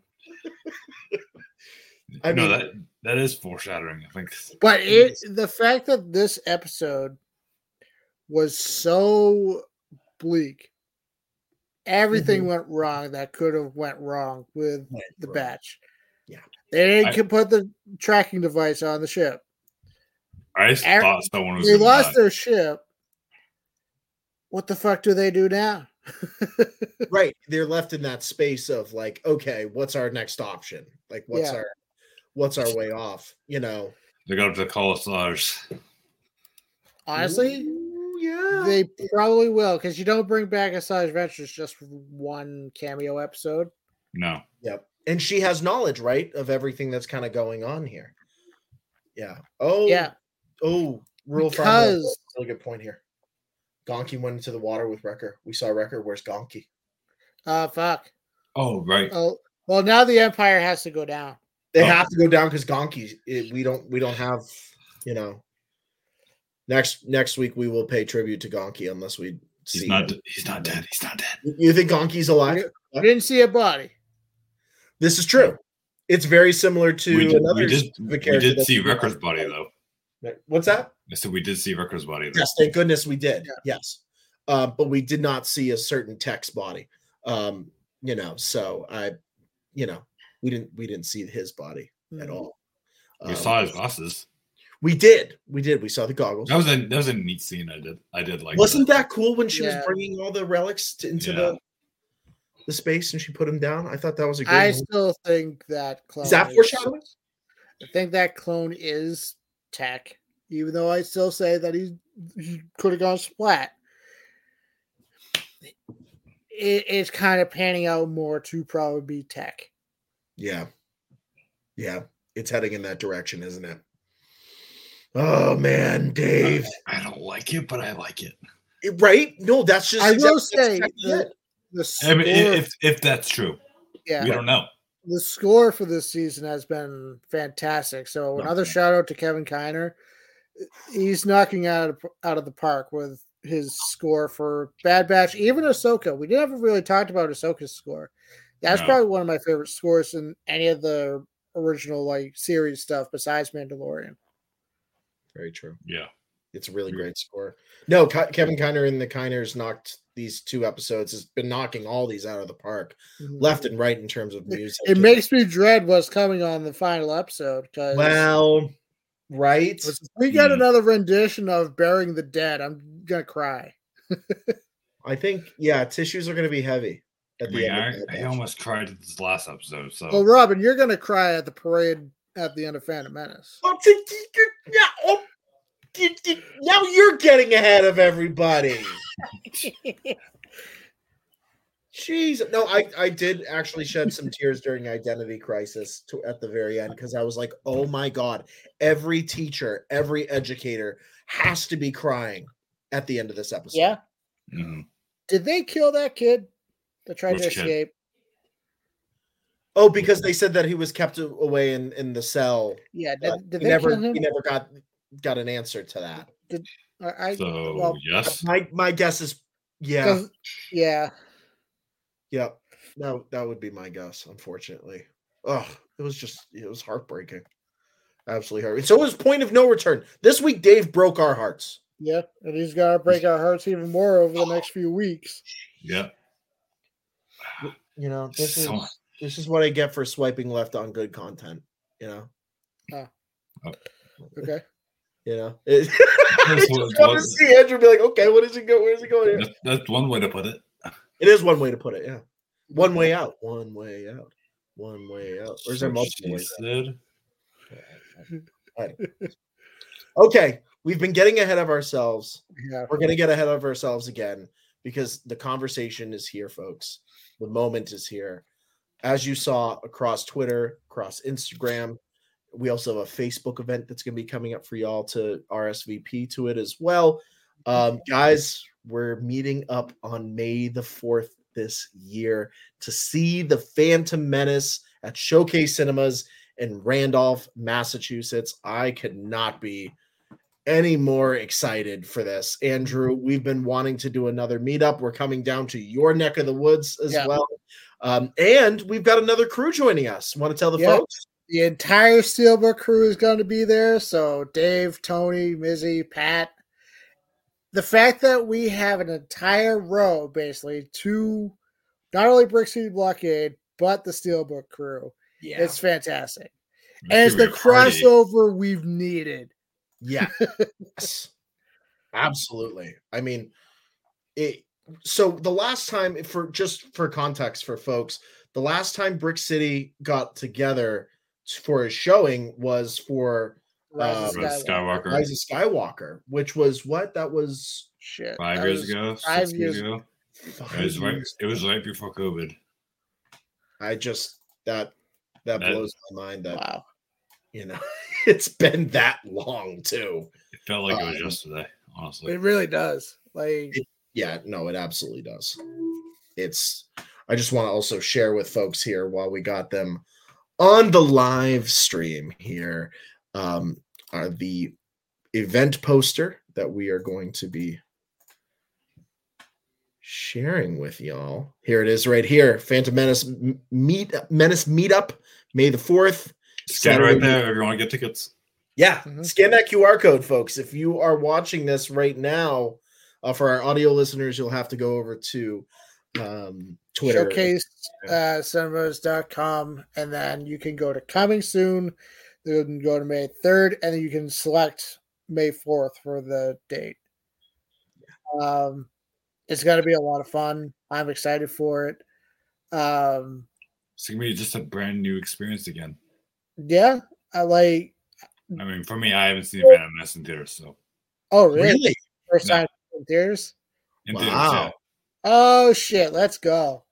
I no, mean- that is foreshadowing. I think. But the fact that this episode was so bleak, everything went wrong that could have went wrong with the wrong. batch. Yeah. They didn't put the tracking device on the ship. I thought someone was. They gonna lost die. their ship. What the fuck do they do now? Right. They're left in that space of like, okay, what's our next option? Like, what's Yeah. our way off? You know. They got up to call us Lars. Honestly, Ooh, yeah. they probably will, because you don't bring back Asajj Ventress just for one cameo episode. No. Yep. And she has knowledge, right, of everything that's kind of going on here. Yeah. Oh. Yeah. Oh, Rule Because- really good point here. Gonki went into the water with Wrecker. We saw Wrecker. Where's Gonki? Fuck. Oh, right. Oh, well, now the Empire has to go down. They Oh. have to go down because Gonki. We don't have. You know. Next week we will pay tribute to Gonki unless we see. He's not. him. He's not dead. He's not dead. You think Gonki's alive? You didn't see a body. This is true. It's very similar to We did, another. we did, specific we character did that see we- Wrecker's body though. What's that? I said we did see Wrecker's body though. Yes, thank goodness we did. Yeah. Yes, but we did not see a certain tech's body. You know, so we didn't see his body at Mhm. all. We saw his glasses. We did. We saw the goggles. That was a neat scene. I did like. Wasn't that cool when she Yeah. was bringing all the relics into Yeah. the space and she put them down? I thought that was a great. I move. still think that clone Is that foreshadowing? I think that clone is tech, even though I still say that he could have gone splat. It's kind of panning out more to probably be tech. Yeah. It's heading in that direction, isn't it? Oh man, Dave. I don't like it, but I like it. Right? No, that's just. I will exactly- say that's exactly it. the I score, mean, if that's true, yeah, we don't know. the score for this season has been fantastic. So another shout out to Kevin Kiner. He's knocking out of the park with his score for Bad Batch, even Ahsoka. We never really talked about Ahsoka's score. That's No. probably one of my favorite scores in any of the original like series stuff besides Mandalorian. Very true. Yeah. It's a really great score. No, Kevin Kiner and the Kiners knocked these 2 episodes, has been knocking all these out of the park, left and right in terms of music. It makes me dread what's coming on the final episode because well, right? if we get Hmm. another rendition of Burying the Dead, I'm gonna cry. I think, yeah, tissues are going to be heavy at I the mean, end. Of I almost cried at this last episode. So Well, Robin, you're gonna cry at the parade at the end of Phantom Menace. Now you're getting ahead of everybody. Jeez, no, I did actually shed some tears during Identity Crisis at the very end because I was like, oh my god, every teacher, every educator has to be crying at the end of this episode. Yeah. Mhm. Did they kill that kid that tried to Which kid? escape? Oh, because they said that he was kept away in the cell. Yeah. Did He they never kill him? he never got an answer to that. So well, yes, My guess is yeah. 'cause- yeah. Yep. No, that would be my guess, unfortunately. Oh, it was heartbreaking. Absolutely heartbreaking. So it was point of no return. This week, Dave broke our hearts. Yeah. And he's gonna break our hearts even more over the next few weeks. yeah. You know, this So- is what I get for swiping left on good content. You know, Okay. You know, That's I just want to see Andrew be like, okay, what is he going? Where's he going here? That's one way to put it. It is one way to put it. Yeah, one way out, one way out, one way out. Where's there multiple ways? Right. Okay, we've been getting ahead of ourselves. Yeah. We're going to get ahead of ourselves again because the conversation is here, folks. The moment is here. As you saw across Twitter, across Instagram, we also have a Facebook event that's going to be coming up for y'all to RSVP to it as well. Guys, we're meeting up on May the 4th this year to see The Phantom Menace at Showcase Cinemas in Randolph, Massachusetts. I could not be any more excited for this. Andrew, we've been wanting to do another meetup. We're coming down to your neck of the woods as well. And we've got another crew joining us. Want to tell the folks? The entire Steelbook crew is going to be there. So Dave, Tony, Mizzy, Pat. The fact that we have an entire row, basically, to not only Brick City Blockade, but the Steelbook crew. Yeah. It's fantastic. And it's the crossover we've needed. Yeah. Yes. Absolutely. I mean, so the last time, for context for folks, the last time Brick City got together for a showing was for Rise of Skywalker, which was what? That was 5 years ago. 5 years ago. It was right before COVID. I just that blows my mind that wow. You know, it's been that long too. It felt like it was yesterday, honestly. It really does. It absolutely does. I just want to also share with folks here while we got them on the live stream here, are the event poster that we are going to be sharing with y'all. Here it is right here. Phantom Menace Meetup, May the 4th. Scan right there if you want to get tickets. Yeah, scan that QR code, folks. If you are watching this right now, for our audio listeners, you'll have to go over to Twitter. Showcase.cinemas.com, and then you can go to Coming Soon. You can go to May 3rd, and then you can select May 4th for the date. It's going to be a lot of fun. I'm excited for it. It's going to be just a brand new experience again. Yeah, I mean, for me, I haven't seen Phantom Menace in theaters, so. Oh, really? First time in theaters? In theaters, yeah. Oh, shit. Let's go.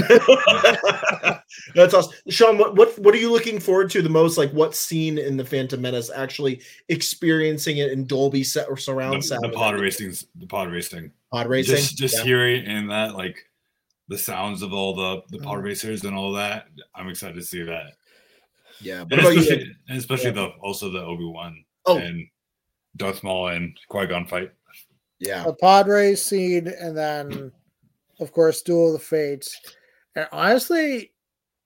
That's awesome. Sean, what are you looking forward to the most? Like, what scene in the Phantom Menace actually experiencing it in Dolby set or surround sound? The pod racing. Pod racing? Just hearing in that, like, the sounds of all the pod racers and all that. I'm excited to see that. Yeah, and especially the Obi-Wan and Darth Maul and Qui-Gon fight. Yeah, a pod race scene, and then of course Duel of the Fates, and honestly,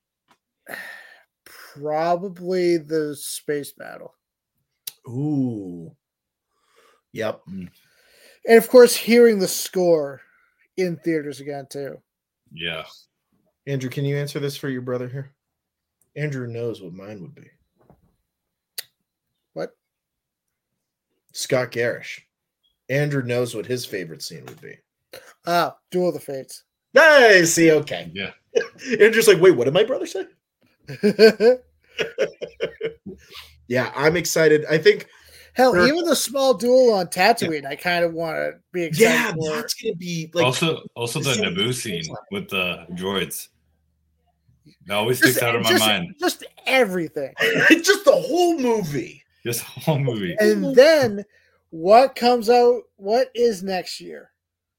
probably the space battle. Ooh, yep, and of course hearing the score in theaters again too. Yeah, Andrew, can you answer this for your brother here? Andrew knows what mine would be. What? Scott Garish. Andrew knows what his favorite scene would be. Duel of the Fates. Hey, see, okay. Yeah. Andrew's like, wait, what did my brother say? Yeah, I'm excited. I think even the small duel on Tatooine, I kind of want to be excited for. That's gonna be like also the Naboo scene with the droids. That always sticks out of my mind. Just everything. Just the whole movie. Just the whole movie. And then what comes out? What is next year?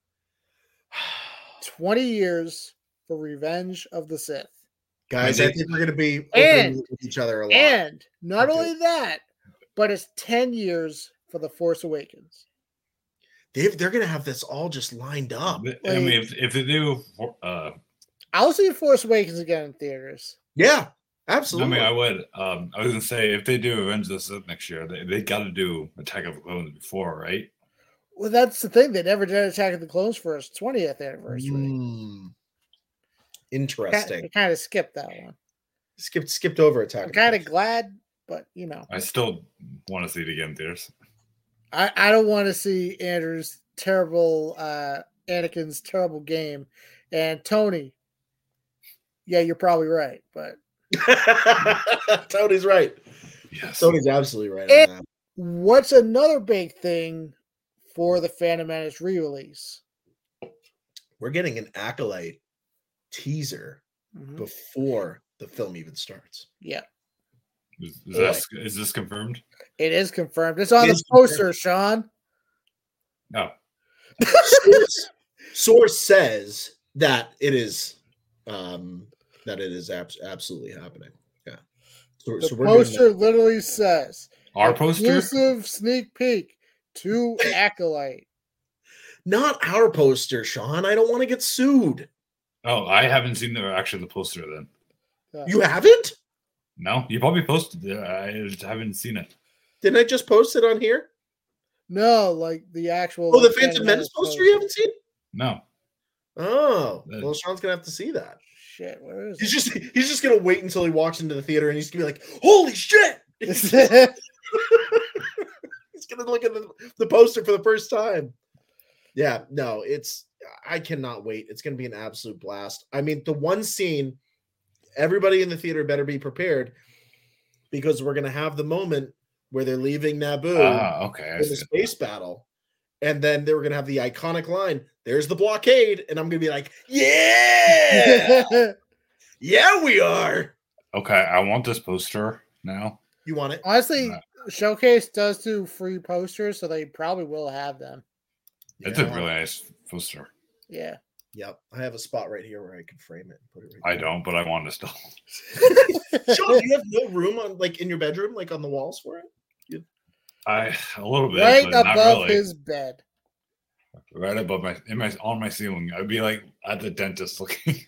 20 years for Revenge of the Sith. Guys, I think we're going to be open with each other a lot. And not only that, but it's 10 years for The Force Awakens. They're going to have this all just lined up. I mean, if they do... I'll see Force Awakens again in theaters. Yeah, absolutely. I mean, I would. I was going to say, if they do Revenge of the Sith next year, they got to do Attack of the Clones before, right? Well, that's the thing. They never did Attack of the Clones for its 20th anniversary. Interesting. I kind of skipped that one. Skipped over Attack. I'm kind of glad, but you know. I still want to see it again in theaters. I don't want to see Andrew's terrible Anakin's terrible game. And Tony, yeah, you're probably right, but Tony's right. Yes. Tony's absolutely right And- on that. what's another big thing for the Phantom Menace re-release? We're getting an Acolyte teaser Mhm. before the film even starts. Yeah, Is this confirmed? it is confirmed. It's on It the is poster, Sean. No. Source says that it is absolutely happening. Yeah. So The we're doing poster literally says Our poster? exclusive sneak peek to Acolyte. not our poster, Sean. I don't want to get sued. Oh, I haven't seen the poster then. You haven't? No, you probably posted it. I just haven't seen it. Didn't I just post it on here? No, like the actual. Oh, the Phantom Menace poster you haven't seen? No. Oh, well, Sean's gonna have to see that. Shit, where is He's just gonna wait until he walks into the theater and he's gonna be like, "Holy shit!" He's it? gonna look at the poster for the first time. Yeah, no, I cannot wait. It's gonna be an absolute blast. I mean, the one scene, everybody in the theater better be prepared because we're gonna have the moment where they're leaving Naboo Okay. in the space battle. And then they were going to have the iconic line, "There's the blockade." And I'm going to be like, yeah, yeah, we are. Okay, I want this poster now. You want it? Honestly, Showcase does do free posters, so they probably will have them. It's a really nice poster. Yeah. Yep. I have a spot right here where I can frame it and put it right I don't, but I want to still. Sean, do you have no room on in your bedroom, like on the walls for it? A little bit, Right but not above really. his bed. Right above on my ceiling. I'd be like at the dentist looking.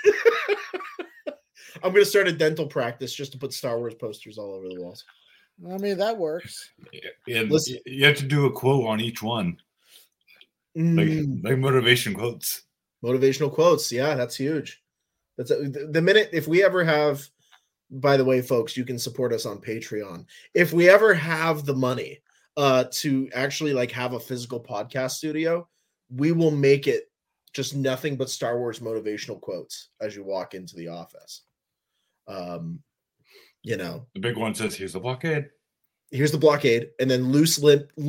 I'm going to start a dental practice just to put Star Wars posters all over the walls. I mean, that works. And Listen. you have to do a quote on each one, like motivation quotes. Motivational quotes. Yeah, that's huge. That's the minute. If we ever have, by the way, folks, you can support us on Patreon. If we ever have the money to actually have a physical podcast studio, we will make it just nothing but Star Wars motivational quotes as you walk into the office. The big one says, "Here's the blockade." Here's the blockade, and then loose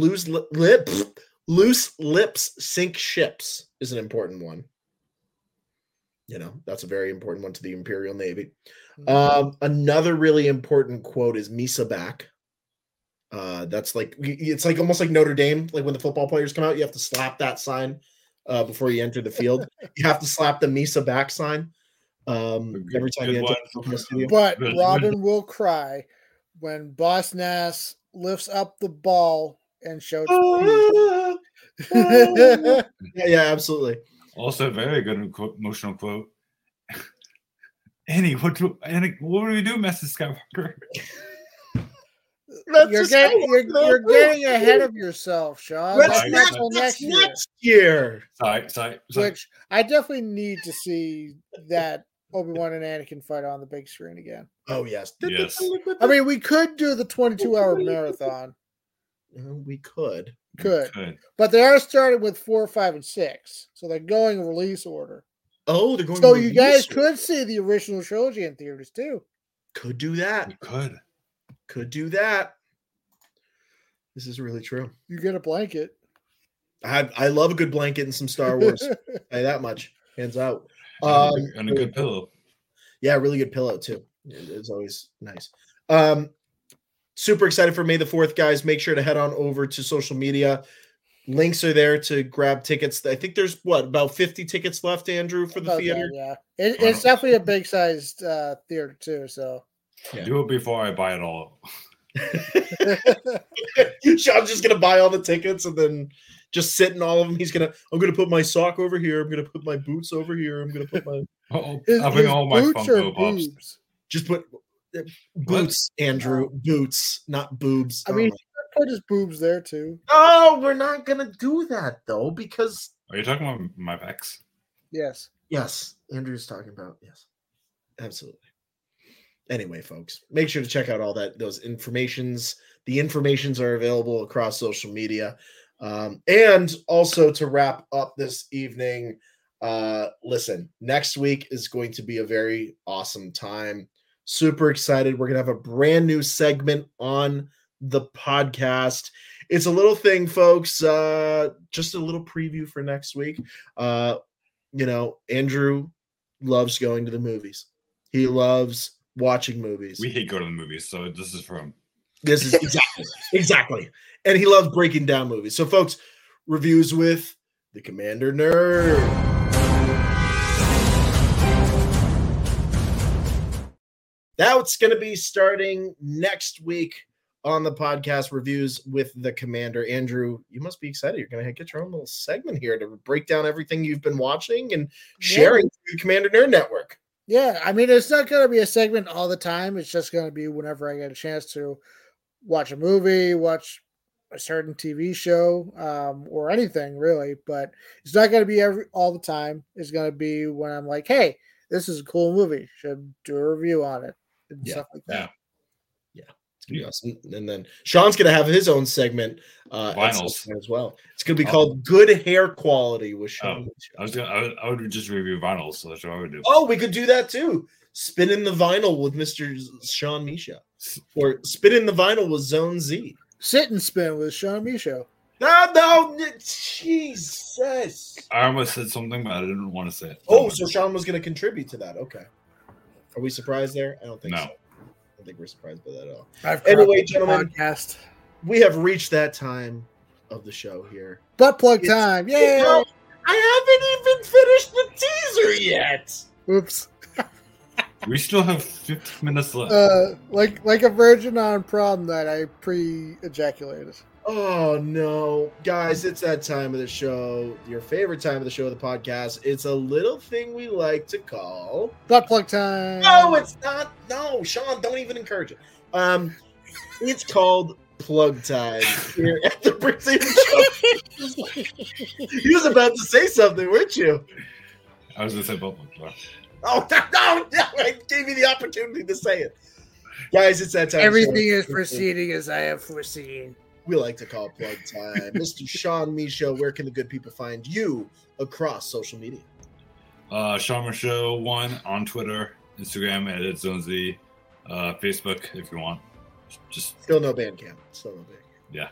lips sink ships is an important one. That's a very important one to the Imperial Navy. Another really important quote is Misa back. That's it's almost like Notre Dame. Like when the football players come out, you have to slap that sign before you enter the field. You have to slap the Misa back sign every time you enter the football stadium. But Robin will cry when Boss Nass lifts up the ball and shouts. Yeah, absolutely. Also, very good emotional quote. Annie, what do we do, Mrs. Skywalker? You're getting ahead of yourself, Sean. That's next year. Sorry. Which I definitely need to see that Obi-Wan and Anakin fight on the big screen again. Oh, yes. Yes. I mean, we could do the 22-hour marathon. We could. But they are starting with 4, 5, and 6. So they're going in release order. Oh, they're going. So you guys could see the original trilogy in theaters too. Could do that. We could do that. This is really true. You get a blanket. I love a good blanket and some Star Wars. Hey, that much. Hands out. And a good pillow. Yeah, really good pillow too. It's always nice. Super excited for May the 4th, guys. Make sure to head on over to social media. Links are there to grab tickets. I think there's about 50 tickets left, Andrew, for the theater. Yeah, it's definitely a big sized theater too. So do it before I buy it all. Sean's just gonna buy all the tickets and then just sit in all of them. I'm gonna put my sock over here. I'm gonna put my boots over here. I'm gonna put my. I'll bring all my Funko Pops. Just put boots, Andrew. Boots, not boobs. I mean, put his boobs there too. Oh, we're not gonna do that though because. Are you talking about my pecs? Yes. Yes, Andrew's talking about yes, absolutely. anyway, folks, make sure to check out all those informations. The informations are available across social media. And also to wrap up this evening, listen, next week is going to be a very awesome time. Super excited. We're going to have a brand new segment on the podcast. It's a little thing, folks. Just a little preview for next week. Andrew loves going to the movies. He loves watching movies. We hate going to the movies, so this is for him. This is exactly. And he loves breaking down movies. So, folks, reviews with the Commander Nerd. That's going to be starting next week on the podcast, Reviews with the Commander. Andrew, you must be excited. You're going to get your own little segment here to break down everything you've been watching and sharing through the Commander Nerd Network. Yeah, I mean, it's not going to be a segment all the time. It's just going to be whenever I get a chance to watch a movie, watch a certain TV show, or anything really. But it's not going to be all the time. It's going to be when I'm like, hey, this is a cool movie. Should do a review on it and stuff like that. Yeah. It's going to be awesome. And then Sean's going to have his own segment Vinyls as well. It's going to be called Good Hair Quality with Sean. I would just review vinyls, so that's what I would do. Oh, we could do that too. Spin in the vinyl with Mr. Sean Misha. Or spin in the vinyl with Zone Z. Sit and spin with Sean Misha. No, Jesus. I almost said something, but I didn't want to say it. Oh, so Sean was going to contribute to that. Okay. Are we surprised there? I don't think so. I don't think we're surprised by that at all. Anyway, gentlemen, podcast. We have reached that time of the show here. Butt plug time. Yay! I haven't even finished the teaser yet. Oops. We still have 15 minutes left. Like a virgin on prom night, I pre-ejaculated. Oh, no. Guys, it's that time of the show, your favorite time of the show of the podcast. It's a little thing we like to call... butt plug time. No, it's not. No, Sean, don't even encourage it. It's called plug time here at the Brick City Show. He was about to say something, weren't you? I was going to say butt plug. Oh, no, I gave you the opportunity to say it. Guys, it's that time. Everything is proceeding as I have foreseen. We like to call plug time. Mr. Sean Misha, where can the good people find you across social media? Sean Misha 1 on Twitter, Instagram at @ZoneZ, Facebook if you want. Just still no Bandcamp. Yeah.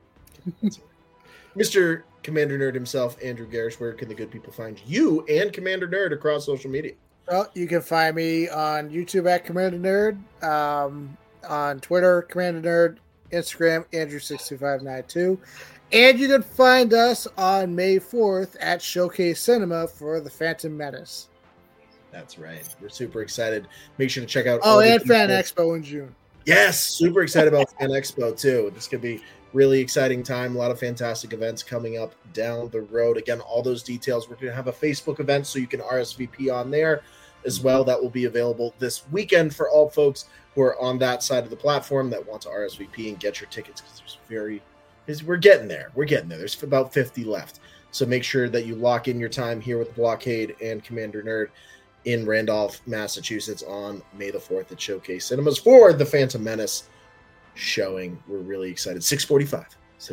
Mr. Commander Nerd himself, Andrew Garish, where can the good people find you and Commander Nerd across social media? Well, you can find me on YouTube at Commander Nerd, on Twitter, Commander Nerd, Instagram, Andrew62592, and you can find us on May 4th at Showcase Cinema for The Phantom Menace. That's right. We're super excited. Make sure to check out. And Fan Expo in June. Yes, super excited about Fan Expo too. This could be really exciting time. A lot of fantastic events coming up down the road. Again, all those details. We're going to have a Facebook event so you can RSVP on there as well. That will be available this weekend for all folks who are on that side of the platform that want to RSVP and get your tickets, because we're getting there. There's about 50 left. So make sure that you lock in your time here with Blockade and Commander Nerd in Randolph, Massachusetts on May the 4th at Showcase Cinemas for The Phantom Menace showing. We're really excited. 6:45.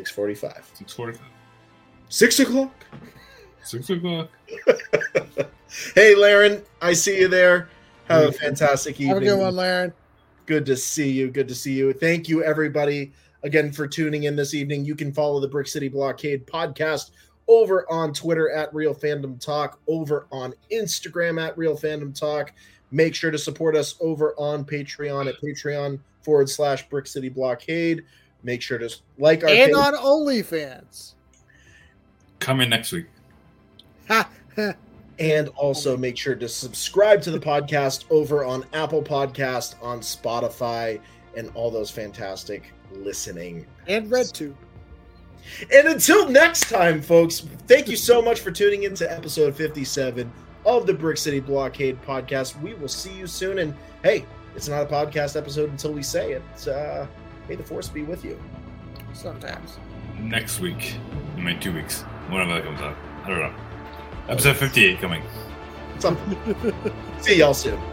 6 o'clock. Hey, Laren, I see you there. Have a fantastic evening. Have a good one, Laren. Good to see you. Thank you, everybody, again, for tuning in this evening. You can follow the Brick City Blockade podcast over on Twitter at Real Fandom Talk, over on Instagram at Real Fandom Talk. Make sure to support us over on Patreon at Patreon.com/Brick City Blockade. Make sure to like our page. And on OnlyFans. Coming next week. And also make sure to subscribe to the podcast over on Apple Podcast, on Spotify, and all those fantastic listening. And RedTube. And until next time, folks, thank you so much for tuning in to episode 57 of the Brick City Blockade podcast. We will see you soon. And hey, it's not a podcast episode until we say it. May the force be with you. Sometimes. Next week. 2 weeks. Whenever that comes out. I don't know. Episode 58 coming. Something. See y'all soon.